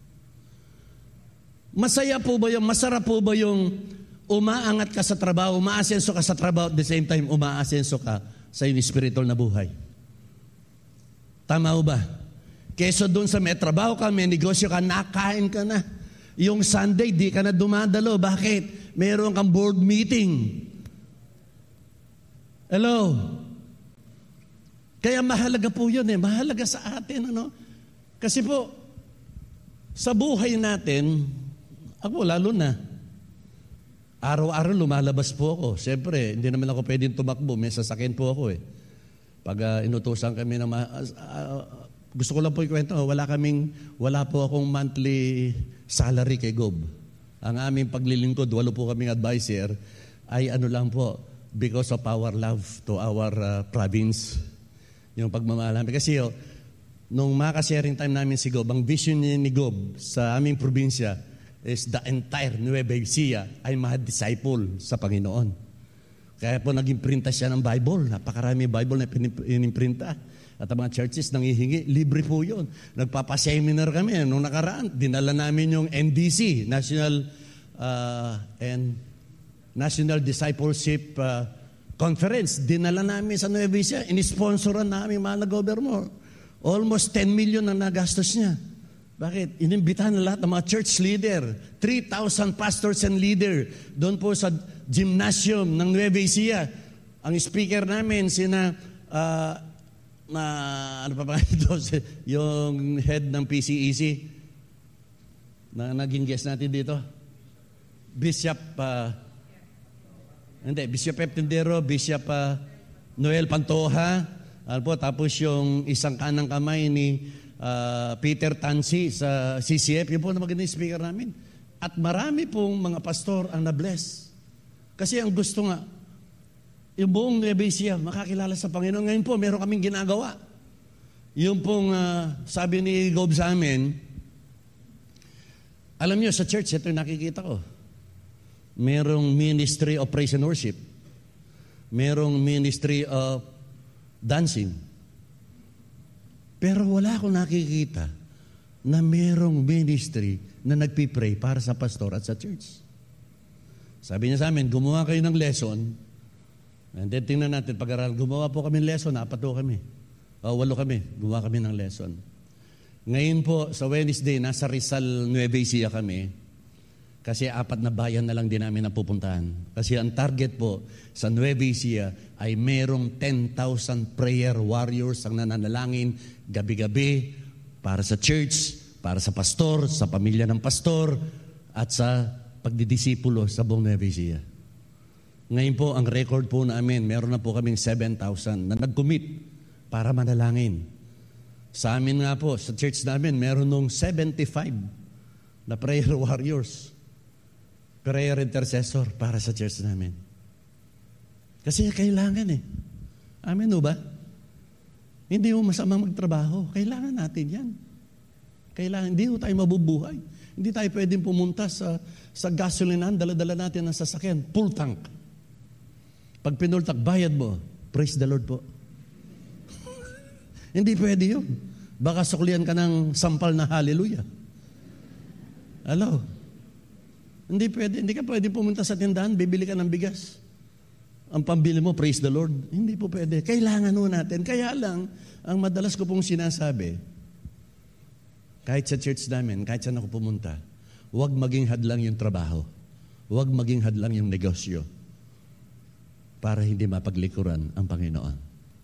Masaya po ba yung, masarap po ba yung umaangat ka sa trabaho, umaasenso ka sa trabaho, at the same time, umaasenso ka sa iyong spiritual na buhay? Tama ba? Keso doon sa may trabaho ka, may negosyo ka, nakain ka na. Yung Sunday, di ka na dumadalo. Bakit? Meron kang board meeting. Hello? Kaya mahalaga po yun Mahalaga sa atin, Kasi po, sa buhay natin, ako lalo na, araw-araw lumalabas po ako. Siyempre, hindi naman ako pwedeng tumakbo. May sasakyan po ako Pag inutusan kami ng gusto ko lang po ikwento, wala po akong monthly salary kay Gob. Ang aming paglilingkod, walo po kaming advisor, ay lang po, because of our love to our province. Yung pagmamahal namin. Kasi nung makasharing time namin si Gob, ang vision niya ni Gob sa aming probinsya is the entire Nueva Ecija ay ma-disciple sa Panginoon. Kaya po naging printa siya ng Bible. Napakarami Bible na pinimprinta. At ang mga churches nangihingi, libre po yun. Nagpapaseminar kami. Nung nakaraan, dinala namin yung NDC, National Discipleship Conference. Dinala namin sa Nueva Ecija. Inisponsoran namin mahal na governor. Almost 10 million ang nagastos niya. Bakit? Inimbitahan na lahat ng mga church leader. 3,000 pastors and leader. Doon po sa gymnasium ng Nueva Ecija. Ang speaker namin, yung head ng PCEC na naging guest natin dito. Bishop Eptendero, Bishop Noel Pantoja, tapos yung isang kanang kamay ni Peter Tansi sa CCF, yun po na magandang speaker namin. At marami pong mga pastor ang na-bless. Kasi ang gusto nga, yung buong Nueva Ecija makakilala sa Panginoon. Ngayon po, meron kaming ginagawa. Yung pong sabi ni Gob sa amin, alam niyo, sa church, ito yung nakikita ko. Merong ministry of praise and worship. Merong ministry of dancing. Pero wala akong nakikita na merong ministry na nagpipray para sa pastor at sa church. Sabi niya sa amin, gumawa kayo ng lesson. And then tingnan natin, pag-aral, gumawa po kami ng lesson, 4 kami. 8 kami, gumawa kami ng lesson. Ngayon po, sa Wednesday, nasa Rizal, Nueva Ecija kami. Kasi 4 na bayan na lang din namin napupuntahan. Kasi ang target po sa Nueva Ecija ay merong 10,000 prayer warriors ang nananalangin gabi-gabi para sa church, para sa pastor, sa pamilya ng pastor, at sa pagdidisipulo sa buong Nueva Ecija. Ngayon po, ang record po namin, meron na po kaming 7,000 na nag-commit para manalangin. Sa amin nga po, sa church namin, meron nung 75 na prayer warriors. Prayer intercessor para sa church namin. Kasi kailangan Amen o ba? Hindi mo masamang magtrabaho. Kailangan natin yan. Kailangan, hindi mo tayo mabubuhay. Hindi tayo pwedeng pumunta sa gasolinan, dala-dala natin ang sasakyan, full tank. Pag pinultak, bayad mo, praise the Lord po. Hindi pwede yun. Baka suklian ka ng sampal na hallelujah. Hello? Hindi pwede. Hindi ka pwede pumunta sa tindahan, bibili ka ng bigas. Ang pambili mo, praise the Lord. Hindi po pwede. Kailangan ho natin. Kaya lang, ang madalas ko pong sinasabi, kahit sa church namin, kahit saan ako pumunta, huwag maging hadlang yung trabaho. Huwag maging hadlang yung negosyo para hindi mapaglikuran ang Panginoon.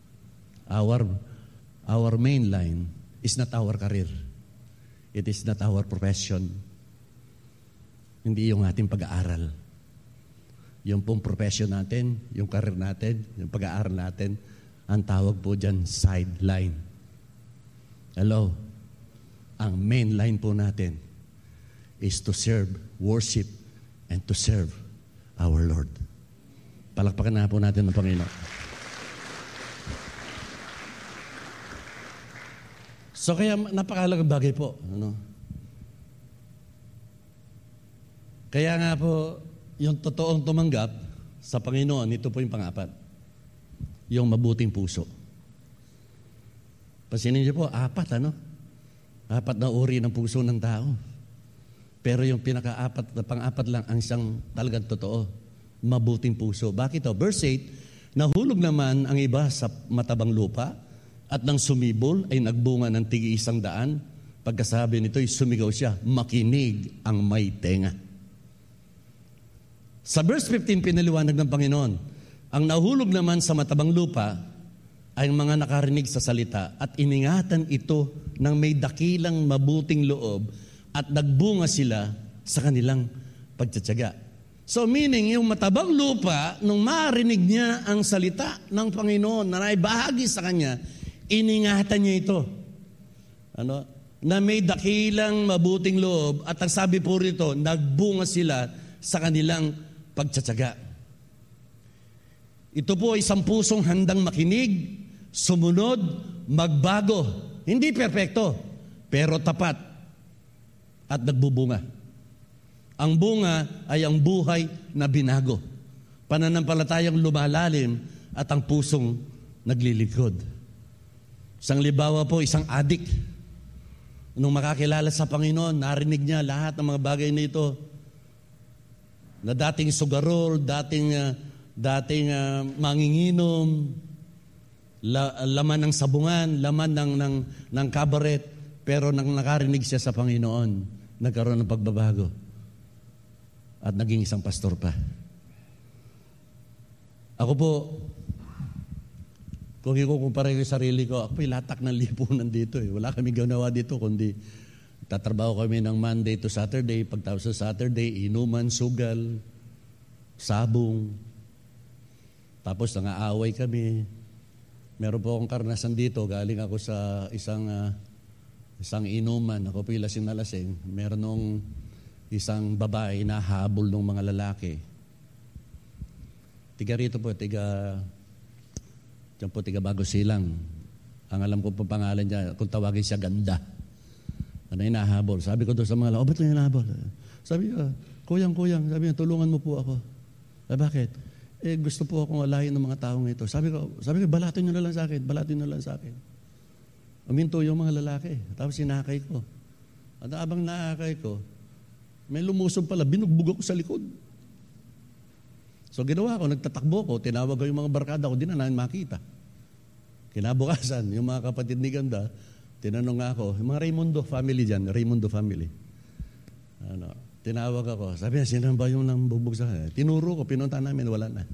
Our main line is not our career. It is not our profession. Hindi yung ating pag-aaral. Yung pong profession natin, yung career natin, yung pag-aaral natin, ang tawag po dyan, sideline. Hello? Ang main line po natin is to serve, worship, and to serve our Lord. Palakpakan na po natin ng Panginoon. So kaya napakahalagang bagay po. Kaya nga po, yung totoong tumanggap, sa Panginoon, ito po yung pang-apat. Yung mabuting puso. Pasinin niyo po, apat na uri ng puso ng tao. Pero yung pang-apat lang ang isang talagang totoo. Mabuting puso. Bakit ito? Verse 8, nahulog naman ang iba sa matabang lupa at nang sumibol ay nagbunga ng tig-100. Pagkasabi nito'y sumigaw siya, makinig ang may tenga. Sa verse 15, pinaliwanag ng Panginoon, ang nahulog naman sa matabang lupa ay mga nakarinig sa salita at iningatan ito ng may dakilang mabuting loob at nagbunga sila sa kanilang pagtsatsaga. So meaning, yung matabang lupa, nung marinig niya ang salita ng Panginoon na naibahagi sa kanya, iningatan niya ito. Na may dakilang mabuting loob at ang sabi po rito, nagbunga sila sa kanilang pagtsatsaga. Ito po ay isang pusong handang makinig, sumunod, magbago. Hindi perpekto, pero tapat at nagbubunga. Ang bunga ay ang buhay na binago. Pananampalatayang lumalalim at ang pusong naglilingkod. Isang libawa po, isang adik. Nung makakilala sa Panginoon, narinig niya lahat ng mga bagay na ito. Na dating sugarol, dating manginginom, laman ng sabungan, laman ng kabaret, pero nang nakarinig siya sa Panginoon, nagkaroon ng pagbabago. At naging isang pastor pa. Ako po, kung ikukumpara ko yung sarili ko, ako latak ng lipunan dito. Wala kami ginawa dito, kundi tatrabaho kami ng Monday to Saturday. Pagtapos sa Saturday, inuman, sugal, sabong. Tapos nangaaway kami. Meron po akong karanasan dito. Galing ako sa isang inuman. Ako po yung lasing na lasing. Meron nung isang babae na habol ng mga lalaki. Tiga rito po, tiga Bago Silang. Ang alam ko po pangalan niya, kung tawagin siya Ganda. Hinahabol. Sabi ko doon sa mga ba't na hinahabol? Sabi niya, kuyang, sabi niya, tulungan mo po ako. Bakit? Gusto po akong alayin ng mga taong ito. Sabi ko, balatin niyo na lang sa akin. Uminto yung mga lalaki. Tapos sinakay ko. At abang nakakay ko, may lumusob pala, binugbog ako sa likod. So ginawa ko, nagtatakbo ko, tinawag ko yung mga barkada ko, di na namin makita. Kinabukasan, yung mga kapatid ni Ganda, tinanong ako, yung mga Raimundo family dyan, tinawag ako, sabi niya, sino ba yung nang bugbog sa akin? Tinuro ko, pinunta namin, wala na.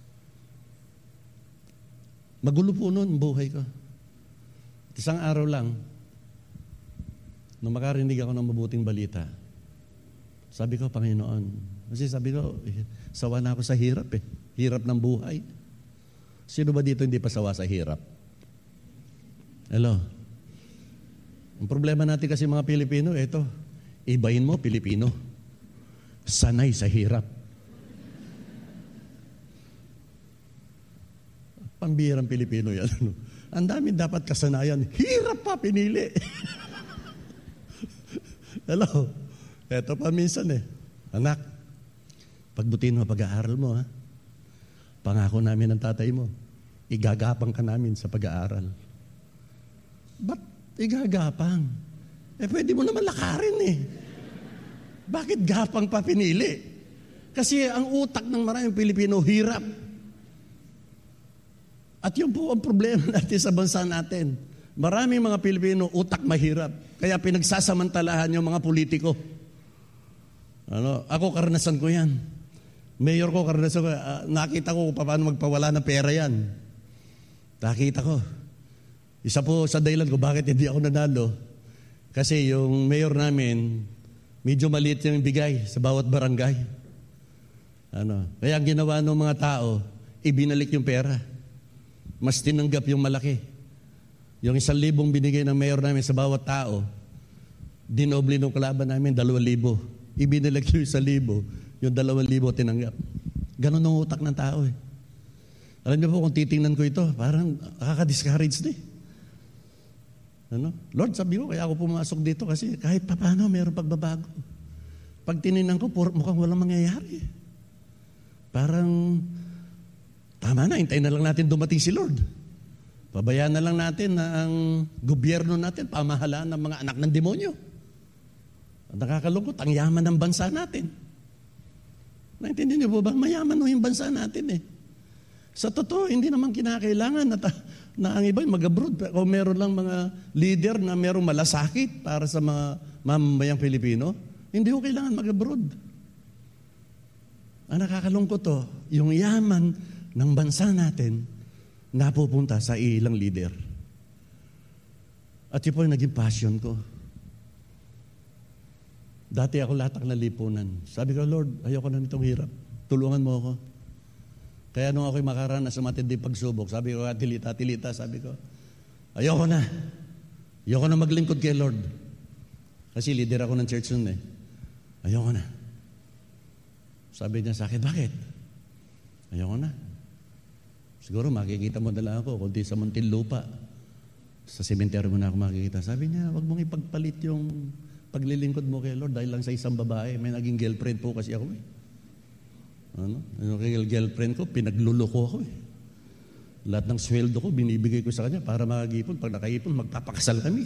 Magulo po noon, buhay ko. Isang araw lang, nung makarinig ako ng mabuting balita, sabi ko, Panginoon, kasi sabi ko, sawa na ako sa hirap Hirap ng buhay. Sino ba dito hindi pa sawa sa hirap? Hello? Ang problema natin kasi mga Pilipino, ito, ibahin mo, Pilipino. Sanay sa hirap. Pambihirang Pilipino yan. Ang dami dapat kasanayan. Hirap pa, pinili. Hello? Ito pa minsan Anak, pagbutin mo pag-aaral mo, ha? Pangako namin ng tatay mo, igagapang ka namin sa pag-aaral. Ba't igagapang? Pwede mo naman lakarin Bakit gapang pa pinili? Kasi ang utak ng maraming Pilipino, hirap. At yun po ang problema natin sa bansa natin. Maraming mga Pilipino, utak mahirap. Kaya pinagsasamantalahan yung mga politiko. Ako, karanasan ko yan. Mayor ko, karanasan ko. Nakita ko paano magpawala ng pera yan. Nakita ko. Isa po sa dahilan ko, bakit hindi ako nanalo. Kasi yung mayor namin, medyo maliit yung bigay sa bawat barangay. Kaya ang ginawa ng mga tao, ibinalik yung pera. Mas tinanggap yung malaki. Yung 1,000 binigay ng mayor namin sa bawat tao, dinoble ng kalaban namin, 2,000. Ibinalik yung 1,000, yung 2,000 tinanggap. Ganon ang utak ng tao Alam niyo po, kung titingnan ko ito, parang nakaka-discourage Lord, sabi ko, kaya ako pumasok dito kasi kahit paano mayroong pagbabago. Pag tinignan ko, mukhang walang mangyayari. Parang, tama na, hintayin na lang natin dumating si Lord. Pabayaan na lang natin na ang gobyerno natin, pamahalaan ng mga anak ng demonyo. At nakakalungkot, ang yaman ng bansa natin. Naintindihan niyo po ba? Mayaman no yung bansa natin eh. Sa totoo, hindi naman kinakailangan na ang iba mag-abroad. Kung meron lang mga leader na merong malasakit para sa mga mamamayang Pilipino, hindi ko kailangan mag-abroad. Ang nakakalungkot to, yung yaman ng bansa natin napupunta sa ilang leader. At yun po yung naging passion ko. Dati ako latak na lipunan. Sabi ko, Lord, ayoko na nitong hirap. Tulungan mo ako. Kaya nung ako'y makaranas sa matinding pagsubok, sabi ko, tilita, sabi ko, ayoko na. Ayoko na maglingkod kay Lord. Kasi leader ako ng church nun eh. Ayoko na. Sabi niya sa akin, bakit? Ayoko na. Siguro makikita mo na lang ako, kundi sa Muntinlupa. Sa cemetery mo na ako makikita. Sabi niya, wag mong ipagpalit yung paglilingkod mo kay Lord dahil lang sa isang babae. May naging girlfriend po kasi ako eh. Yung girlfriend ko, pinagluloko ako eh. Lahat ng sweldo ko, binibigay ko sa kanya para makagipon. Pag nakaipon, magpapakasal kami.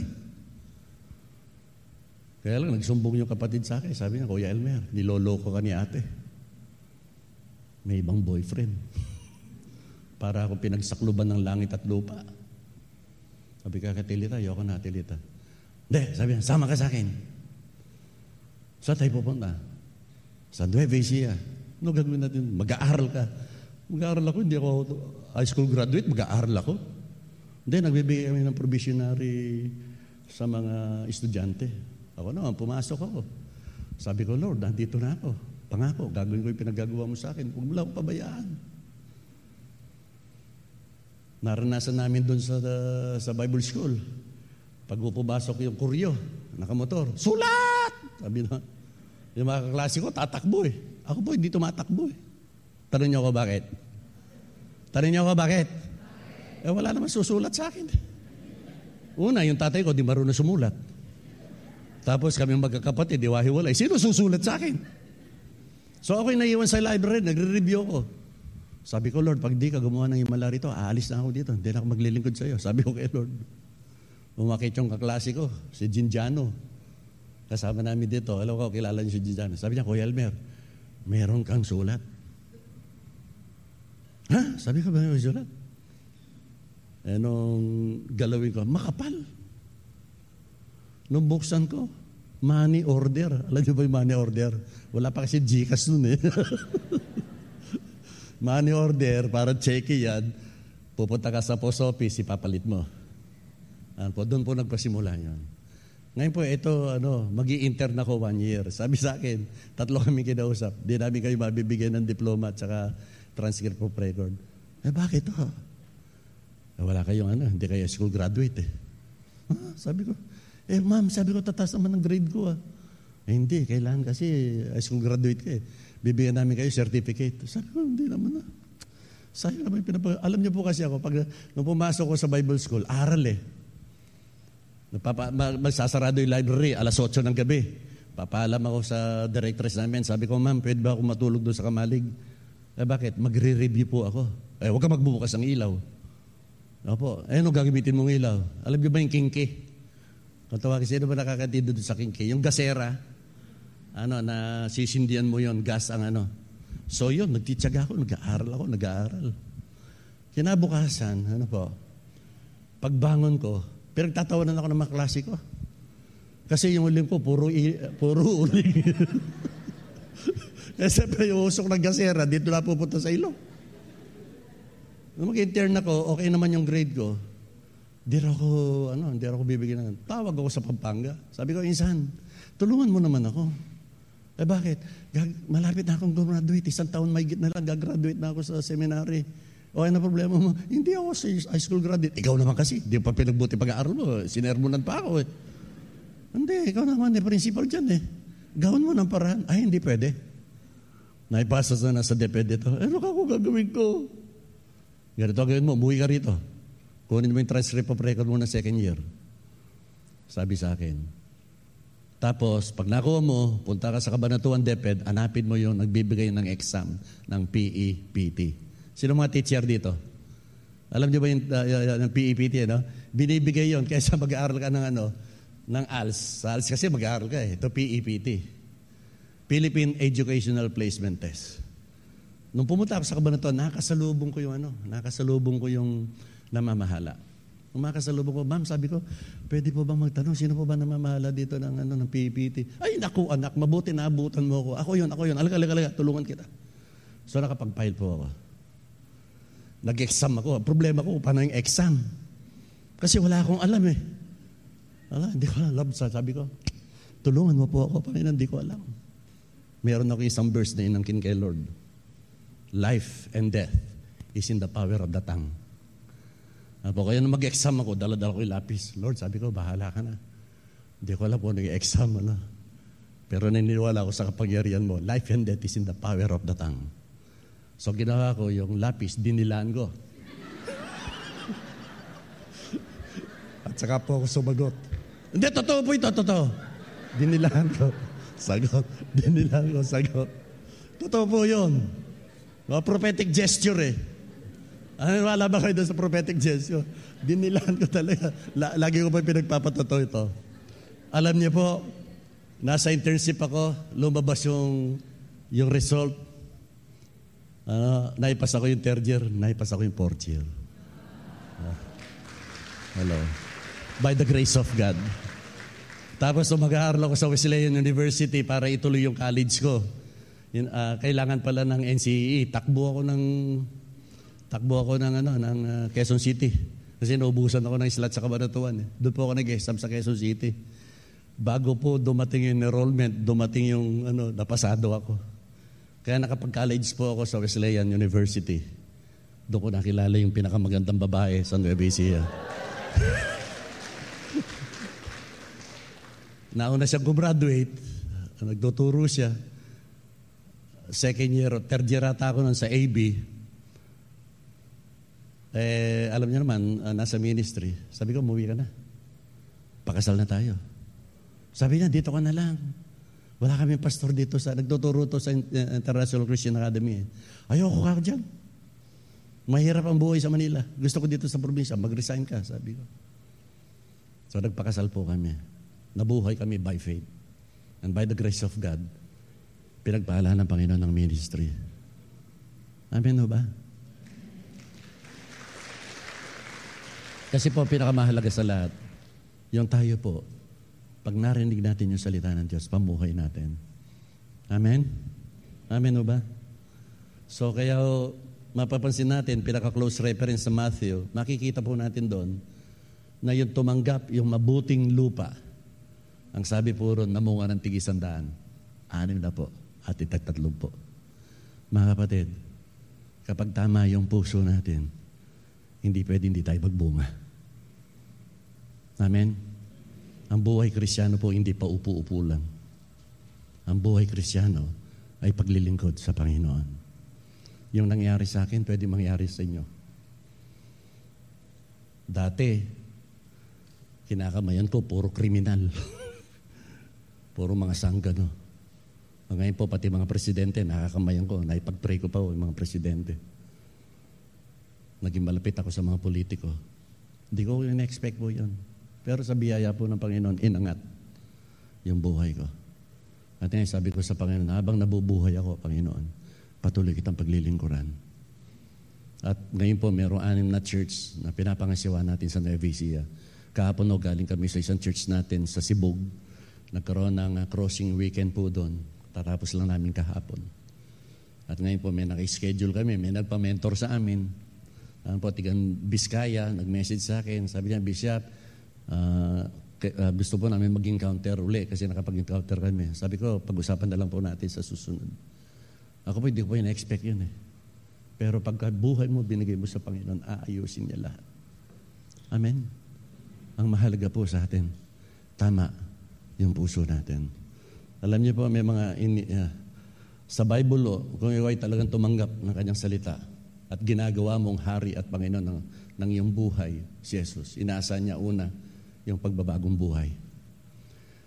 Kaya lang, nagsumbong yung kapatid sa akin. Sabi niya, Kuya Elmer, niloloko ka ni ate. May ibang boyfriend. Para ako pinagsakluban ng langit at lupa. Sabi ka, Tilita, ayoko na, Tilita. Hindi, sabi niya, sama ka sa akin. Saan tayo pupunta? Sa Nueva Ecija. Ano gagawin natin? Mag-aaral ka. Mag-aaral ako, hindi ako high school graduate, mag-aaral ako. Hindi, nagbibigay kami ng provisionary sa mga estudyante. Ako naman, pumasok ako. Sabi ko, Lord, nandito na ako. Pangako, gagawin ko yung pinagagawa mo sa akin. Huwag mo lang pabayaan. Naranasan namin doon sa Bible School. Pag pupasok yung kuryo, nakamotor, sulat! Sabi na, yung mga kaklase ko, tatakbo eh. Ako po, hindi tumatakbo eh. Tanong niyo ako bakit? Eh, wala naman susulat sa akin. Una, yung tatay ko, di marunong sumulat. Tapos kami magkakapatid, di wahiwalay. Sino susulat sa akin? So ako'y naiwan sa library, nagre-review ko. Sabi ko, Lord, pag di ka gumawa ng himala rito, aalis na ako dito. Hindi na ako maglilingkod sa iyo. Sabi ko kay Lord. Umakit yung kaklase ko, si Ginjano. Kasama namin dito. Alam ko, kilala niyo si Ginjano. Sabi niya, Kuya Elmer, meron kang sulat. Ha? Sabi ko, may sulat? Eh, nung galawin ko, makapal. Nung buksan ko, money order. Alam niyo ba yung money order? Wala pa kasi Gcash nun eh. Money order, para cheque yan. Pupunta ka sa post office, ipapalit mo. Doon po nagpasimula yan. Ngayon po, ito, magi-intern ako 1 year. Sabi sa akin, 3 kami kinausap. Di namin kayo mabibigyan ng diploma at saka transcript of record. Eh, bakit to? Wala kayong hindi kayo school graduate eh. Sabi ko, ma'am, tataas naman ng grade ko ah. Hindi, kailangan kasi high school graduate ka eh. Bibigyan namin kayo certificate. Sabi ko, hindi naman ah. Sayang naman alam niyo po kasi ako, nung pumasok ko sa Bible School, aral eh. Magsasarado yung library, 8:00 ng gabi. Papaalam ako sa directress namin. Sabi ko, ma'am, pwede ba ako matulog doon sa kamalig? Bakit? Magre-review po ako. Huwag ka magbubukas ng ilaw. Opo. Ano gagamitin mong ilaw? Alam niyo ba yung kinki? Kung tawagin, sino ba nakakatido doon sa kinki? Yung gasera, na sisindihan mo yon, gas ang So yun, nagtitsaga ako, nag-aaral. Kinabukasan, pagbangon ko, pinagtatawanan ako ng mga klase ko. Kasi yung uling ko, puro uling. Kasi yung usok ng gasera, dito na pupunta sa ilong. Nung mag-intern ako, okay naman yung grade ko. Hindi ako bibigyan ng. Tawag ako sa Pampanga. Sabi ko, Insan, tulungan mo naman ako. Bakit? Malapit na akong graduate. 1 taon mahigit na lang, gagraduate na ako sa seminary. Ano problema mo? Hindi ako sa high school graduate. Ikaw naman kasi, di pa pinagbuti pag-aaral mo. Sinermonan pa ako eh. Hindi, ikaw naman principal dyan eh. Gawin mo ng paraan. Hindi pwede. Naipasa na sa DepEd ito. Ano ka gagawin ko? Ganito gawin mo, umuwi ka rito. Kunin mo yung transcript of record mo ng 2nd year. Sabi sa akin, Tapos, pag nakuha mo, punta ka sa Cabanatuan DepEd, hanapin mo yung nagbibigay ng exam ng PE-PT. Sino mga teacher dito? Alam niyo ba yung PE-PT, no? Binibigay yon kaysa mag-aaral ka ng ALS. Sa ALS kasi mag-aaral ka eh. Ito PE-PT. Philippine Educational Placement Test. Nung pumunta ako sa Cabanatuan, nakasalubong ko yung namamahala. Umakasalubong ko, ma'am, sabi ko, pwede po bang magtanong, sino po ba namamahala dito ng PPT? Ay, naku, anak, mabuti naabutan mo ako. Ako yun. Alaga, tulungan kita. So, nakapag-file po ako. Nag-exam ako. Problema ko, paano yung exam? Kasi wala akong alam eh. Hindi ko alam. Sabi ko, tulungan mo po ako, Panginoon, hindi ko alam. Meron ako isang verse na inangkin kay Lord. Life and death is in the power of the tongue. Kaya nung mag-exam ako, dala-dala ko yung lapis. Lord, sabi ko, bahala ka na. Hindi ko alam po nag-exam. Pero naniniwala ako sa kapangyarihan mo. Life and death is in the power of the tongue. So ginawa ko yung lapis, dinilaan ko. At saka po ako sumagot. Hindi, totoo po ito, totoo. Dinilaan ko. Sagot. Dinilaan ko, sagot. Totoo po yun. Prophetic gesture eh. Wala ba kayo doon sa prophetic gesture? Dinilaan ko talaga. Lagi ko pa pinagpapatotoo ito. Alam niyo po, nasa internship ako, lumabas yung result. Naipas ako yung third year, naipas ako yung fourth year. Hello. By the grace of God. Tapos mag-aaral ako sa Wesleyan University para ituloy yung college ko. Kailangan pala ng NCEE. Takbo ako ng Quezon City. Kasi naubusan ako ng slot sa Cabanatuan. Doon po ako nag-exam sa Quezon City. Bago po dumating yung enrollment, dumating yung napasado ako. Kaya nakapag-college po ako sa Wesleyan University. Doon ko nakilala yung pinakamagandang babae sa Nueva Ecija. Nauna siyang gumraduate. Nagtuturo siya. Second year, third year ata ako nun sa AB. Alam niyo naman, nasa ministry. Sabi ko, umuwi ka na. Pakasal na tayo. Sabi niya, dito ka na lang. Wala kami pastor dito nagtuturo to sa International Christian Academy. Ayoko ka dyan. Mahirap ang buhay sa Manila. Gusto ko dito sa probinsya. Mag-resign ka, sabi ko. So nagpakasal po kami. Nabuhay kami by faith. And by the grace of God, pinagpaalaan ng Panginoon ng ministry. Amen o ba? Kasi po, pinakamahalaga sa lahat, yung tayo po, pag narinig natin yung salita ng Diyos, pamuhay natin. Amen? Amen o ba? So, kaya mapapansin natin, pinaka-close reference sa Matthew, makikita po natin doon, na yung tumanggap, yung mabuting lupa, ang sabi po ron, namunga ng tig-100, 6 na po, at itagtatlong po. Mga kapatid, kapag tama yung puso natin, hindi tayo magbunga. Amen? Ang buhay Kristiyano po, hindi pa upo-upo lang. Ang buhay Kristiyano ay paglilingkod sa Panginoon. Yung nangyari sa akin, pwede mangyari sa inyo. Dati, kinakamayan ko, puro kriminal. Puro mga sanggano. Ngayon po, pati mga presidente, nakakamayan ko. Naipag-pray ko pa yung mga presidente. Naging malapit ako sa mga politiko. Hindi ko in-expect po yun. Pero sa biyaya po ng Panginoon, inangat yung buhay ko. At yan, sabi ko sa Panginoon, habang nabubuhay ako, Panginoon, patuloy kitang paglilingkuran. At ngayon po, mayroong 6 na church na pinapangasiwa natin sa Nueva Ecija. Kahapon galing kami sa isang church natin sa Sibug. Nagkaroon ng crossing weekend po doon. Tatapos lang namin kahapon. At ngayon po, may naka-schedule kami. May nagpa-mentor sa amin. Po, tigang Biskaya, nag-message sa akin. Sabi niya, Bishop, gusto po namin mag-encounter uli kasi nakapag-encounter kami. Sabi ko, pag-usapan na lang po natin sa susunod. Ako po, hindi ko po na-expect yun eh. Pero pagka buhay mo, binigay mo sa Panginoon, aayusin niya lahat. Amen? Ang mahalaga po sa atin, tama yung puso natin. Alam niyo po, may mga sa Bible, kung ikaw ay talagang tumanggap ng kanyang salita at ginagawa mong hari at Panginoon ng iyong buhay, si Jesus, inaasahan niya una yung pagbabagong buhay.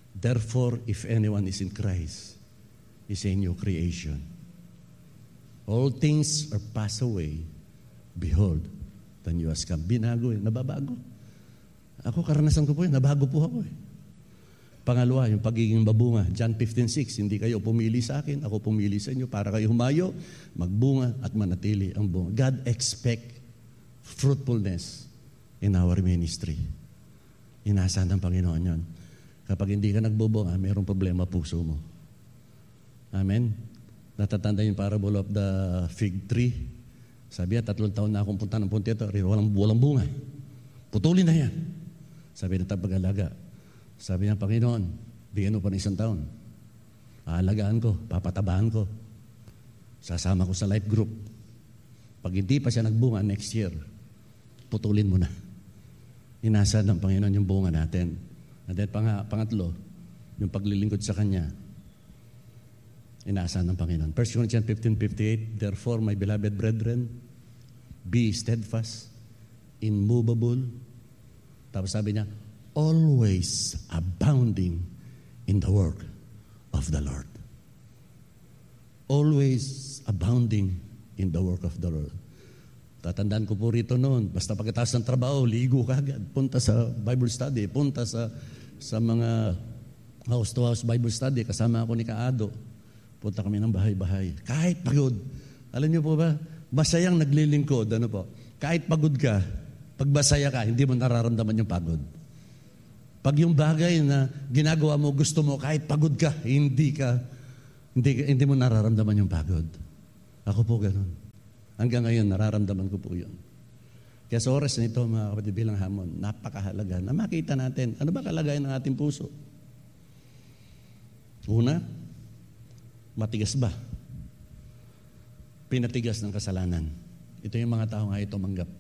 Therefore, if anyone is in Christ, is a new creation. All things are passed away. Behold, the new has come. Binago nababago. Ako, karanasan ko po nabago po ako Pangalawa, yung pagiging babunga. John 15:6, hindi kayo pumili sa akin, ako pumili sa inyo para kayo humayo, magbunga at manatili ang bunga. God expect fruitfulness in our ministry. Inaasahan ng Panginoon yun. Kapag hindi ka nagbubunga, mayroong problema puso mo. Amen? Natatanda yung parable of the fig tree. Sabi niya, 3 taon na akong punta ng punti ito, walang bunga. Putulin na yan. Sabi ng tagapag-alaga. Sabi niya, Panginoon, bigyan mo pa ng 1 taon. Aalagaan ko, papatabahan ko. Sasama ko sa life group. Pag hindi pa siya nagbunga next year, putulin mo na. Inasa ng Panginoon yung bunga natin. And then pangatlo, yung paglilingkod sa Kanya, inasa ng Panginoon. 1 Corinthians 15:58, therefore, my beloved brethren, be steadfast, immovable. Tapos sabi niya, always abounding in the work of the Lord. Always abounding in the work of the Lord. Tatandaan ko po rito noon, basta pagkatapos ng trabaho, ligo ka agad, punta sa Bible study, punta sa mga house-to-house Bible study, kasama ako ni Kaado. Punta kami ng bahay-bahay. Kahit pagod. Alam niyo po ba, masayang naglilingkod, kahit pagod ka, pag masaya ka, hindi mo nararamdaman yung pagod. Pag yung bagay na ginagawa mo, gusto mo, kahit pagod ka, hindi mo nararamdaman yung pagod. Ako po ganun. Hanggang ngayon, nararamdaman ko po yun. Kaya sa oras nito, mga kapatid, bilang hamon, napakahalaga na makita natin, ano ba kalagayan ng ating puso? Una, matigas ba? Pinatigas ng kasalanan. Ito yung mga tao nga ito manggap.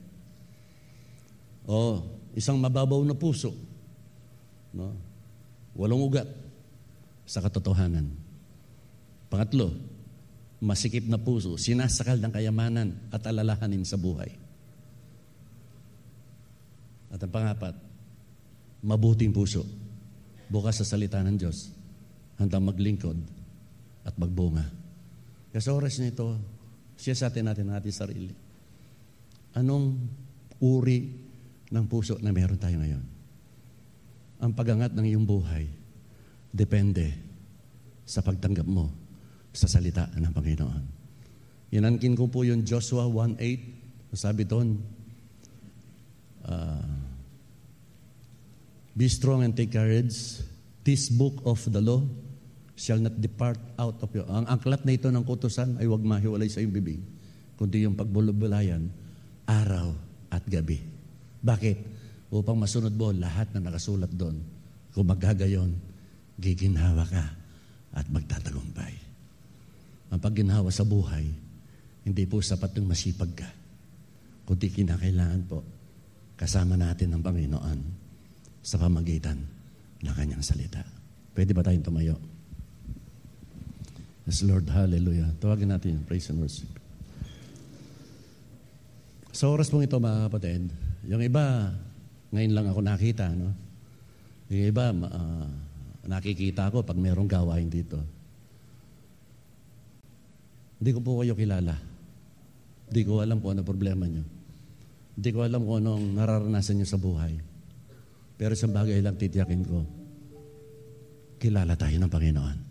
O, isang mababaw na puso. No? Walang ugat sa katotohanan. Pangatlo, masikip na puso, sinasakal ng kayamanan at alalahanin sa buhay. At ang pangapat, mabuting puso, bukas sa salita ng Diyos, handang maglingkod at magbunga. Kaya sa oras na ito, siyasatin natin ang ating sarili. Anong uri ng puso na meron tayo ngayon? Ang pagangat ng iyong buhay depende sa pagtanggap mo sa salita ng Panginoon. Inangkin ko po yung Joshua 1:8. Sabi doon, be strong and take courage. This book of the law shall not depart out of you. Ang aklat na ito ng kutusan ay huwag mahiwalay sa iyong bibig, kundi yung pagbulubulayan araw at gabi. Bakit? Upang masunod mo lahat na nakasulat doon. Kung magagayon, giginhawa ka at magtatagumpay. Ang pagginhawa sa buhay, hindi po sapat ng masipag ka, kundi kinakailangan po kasama natin ng Panginoon sa pamagitan ng Kanyang salita. Pwede ba tayong tumayo? Yes, Lord, hallelujah. Tawagin natin yung praise and worship. Sa oras pong ito, mga kapatid, yung iba, ngayon lang ako nakita, no? Yung iba, nakikita ko pag mayroong gawain dito. Hindi ko po kayo kilala. Hindi ko alam kung ano problema nyo. Hindi ko alam kung anong nararanasan nyo sa buhay. Pero isang bagay lang titiyakin ko, kilala tayo ng Panginoon.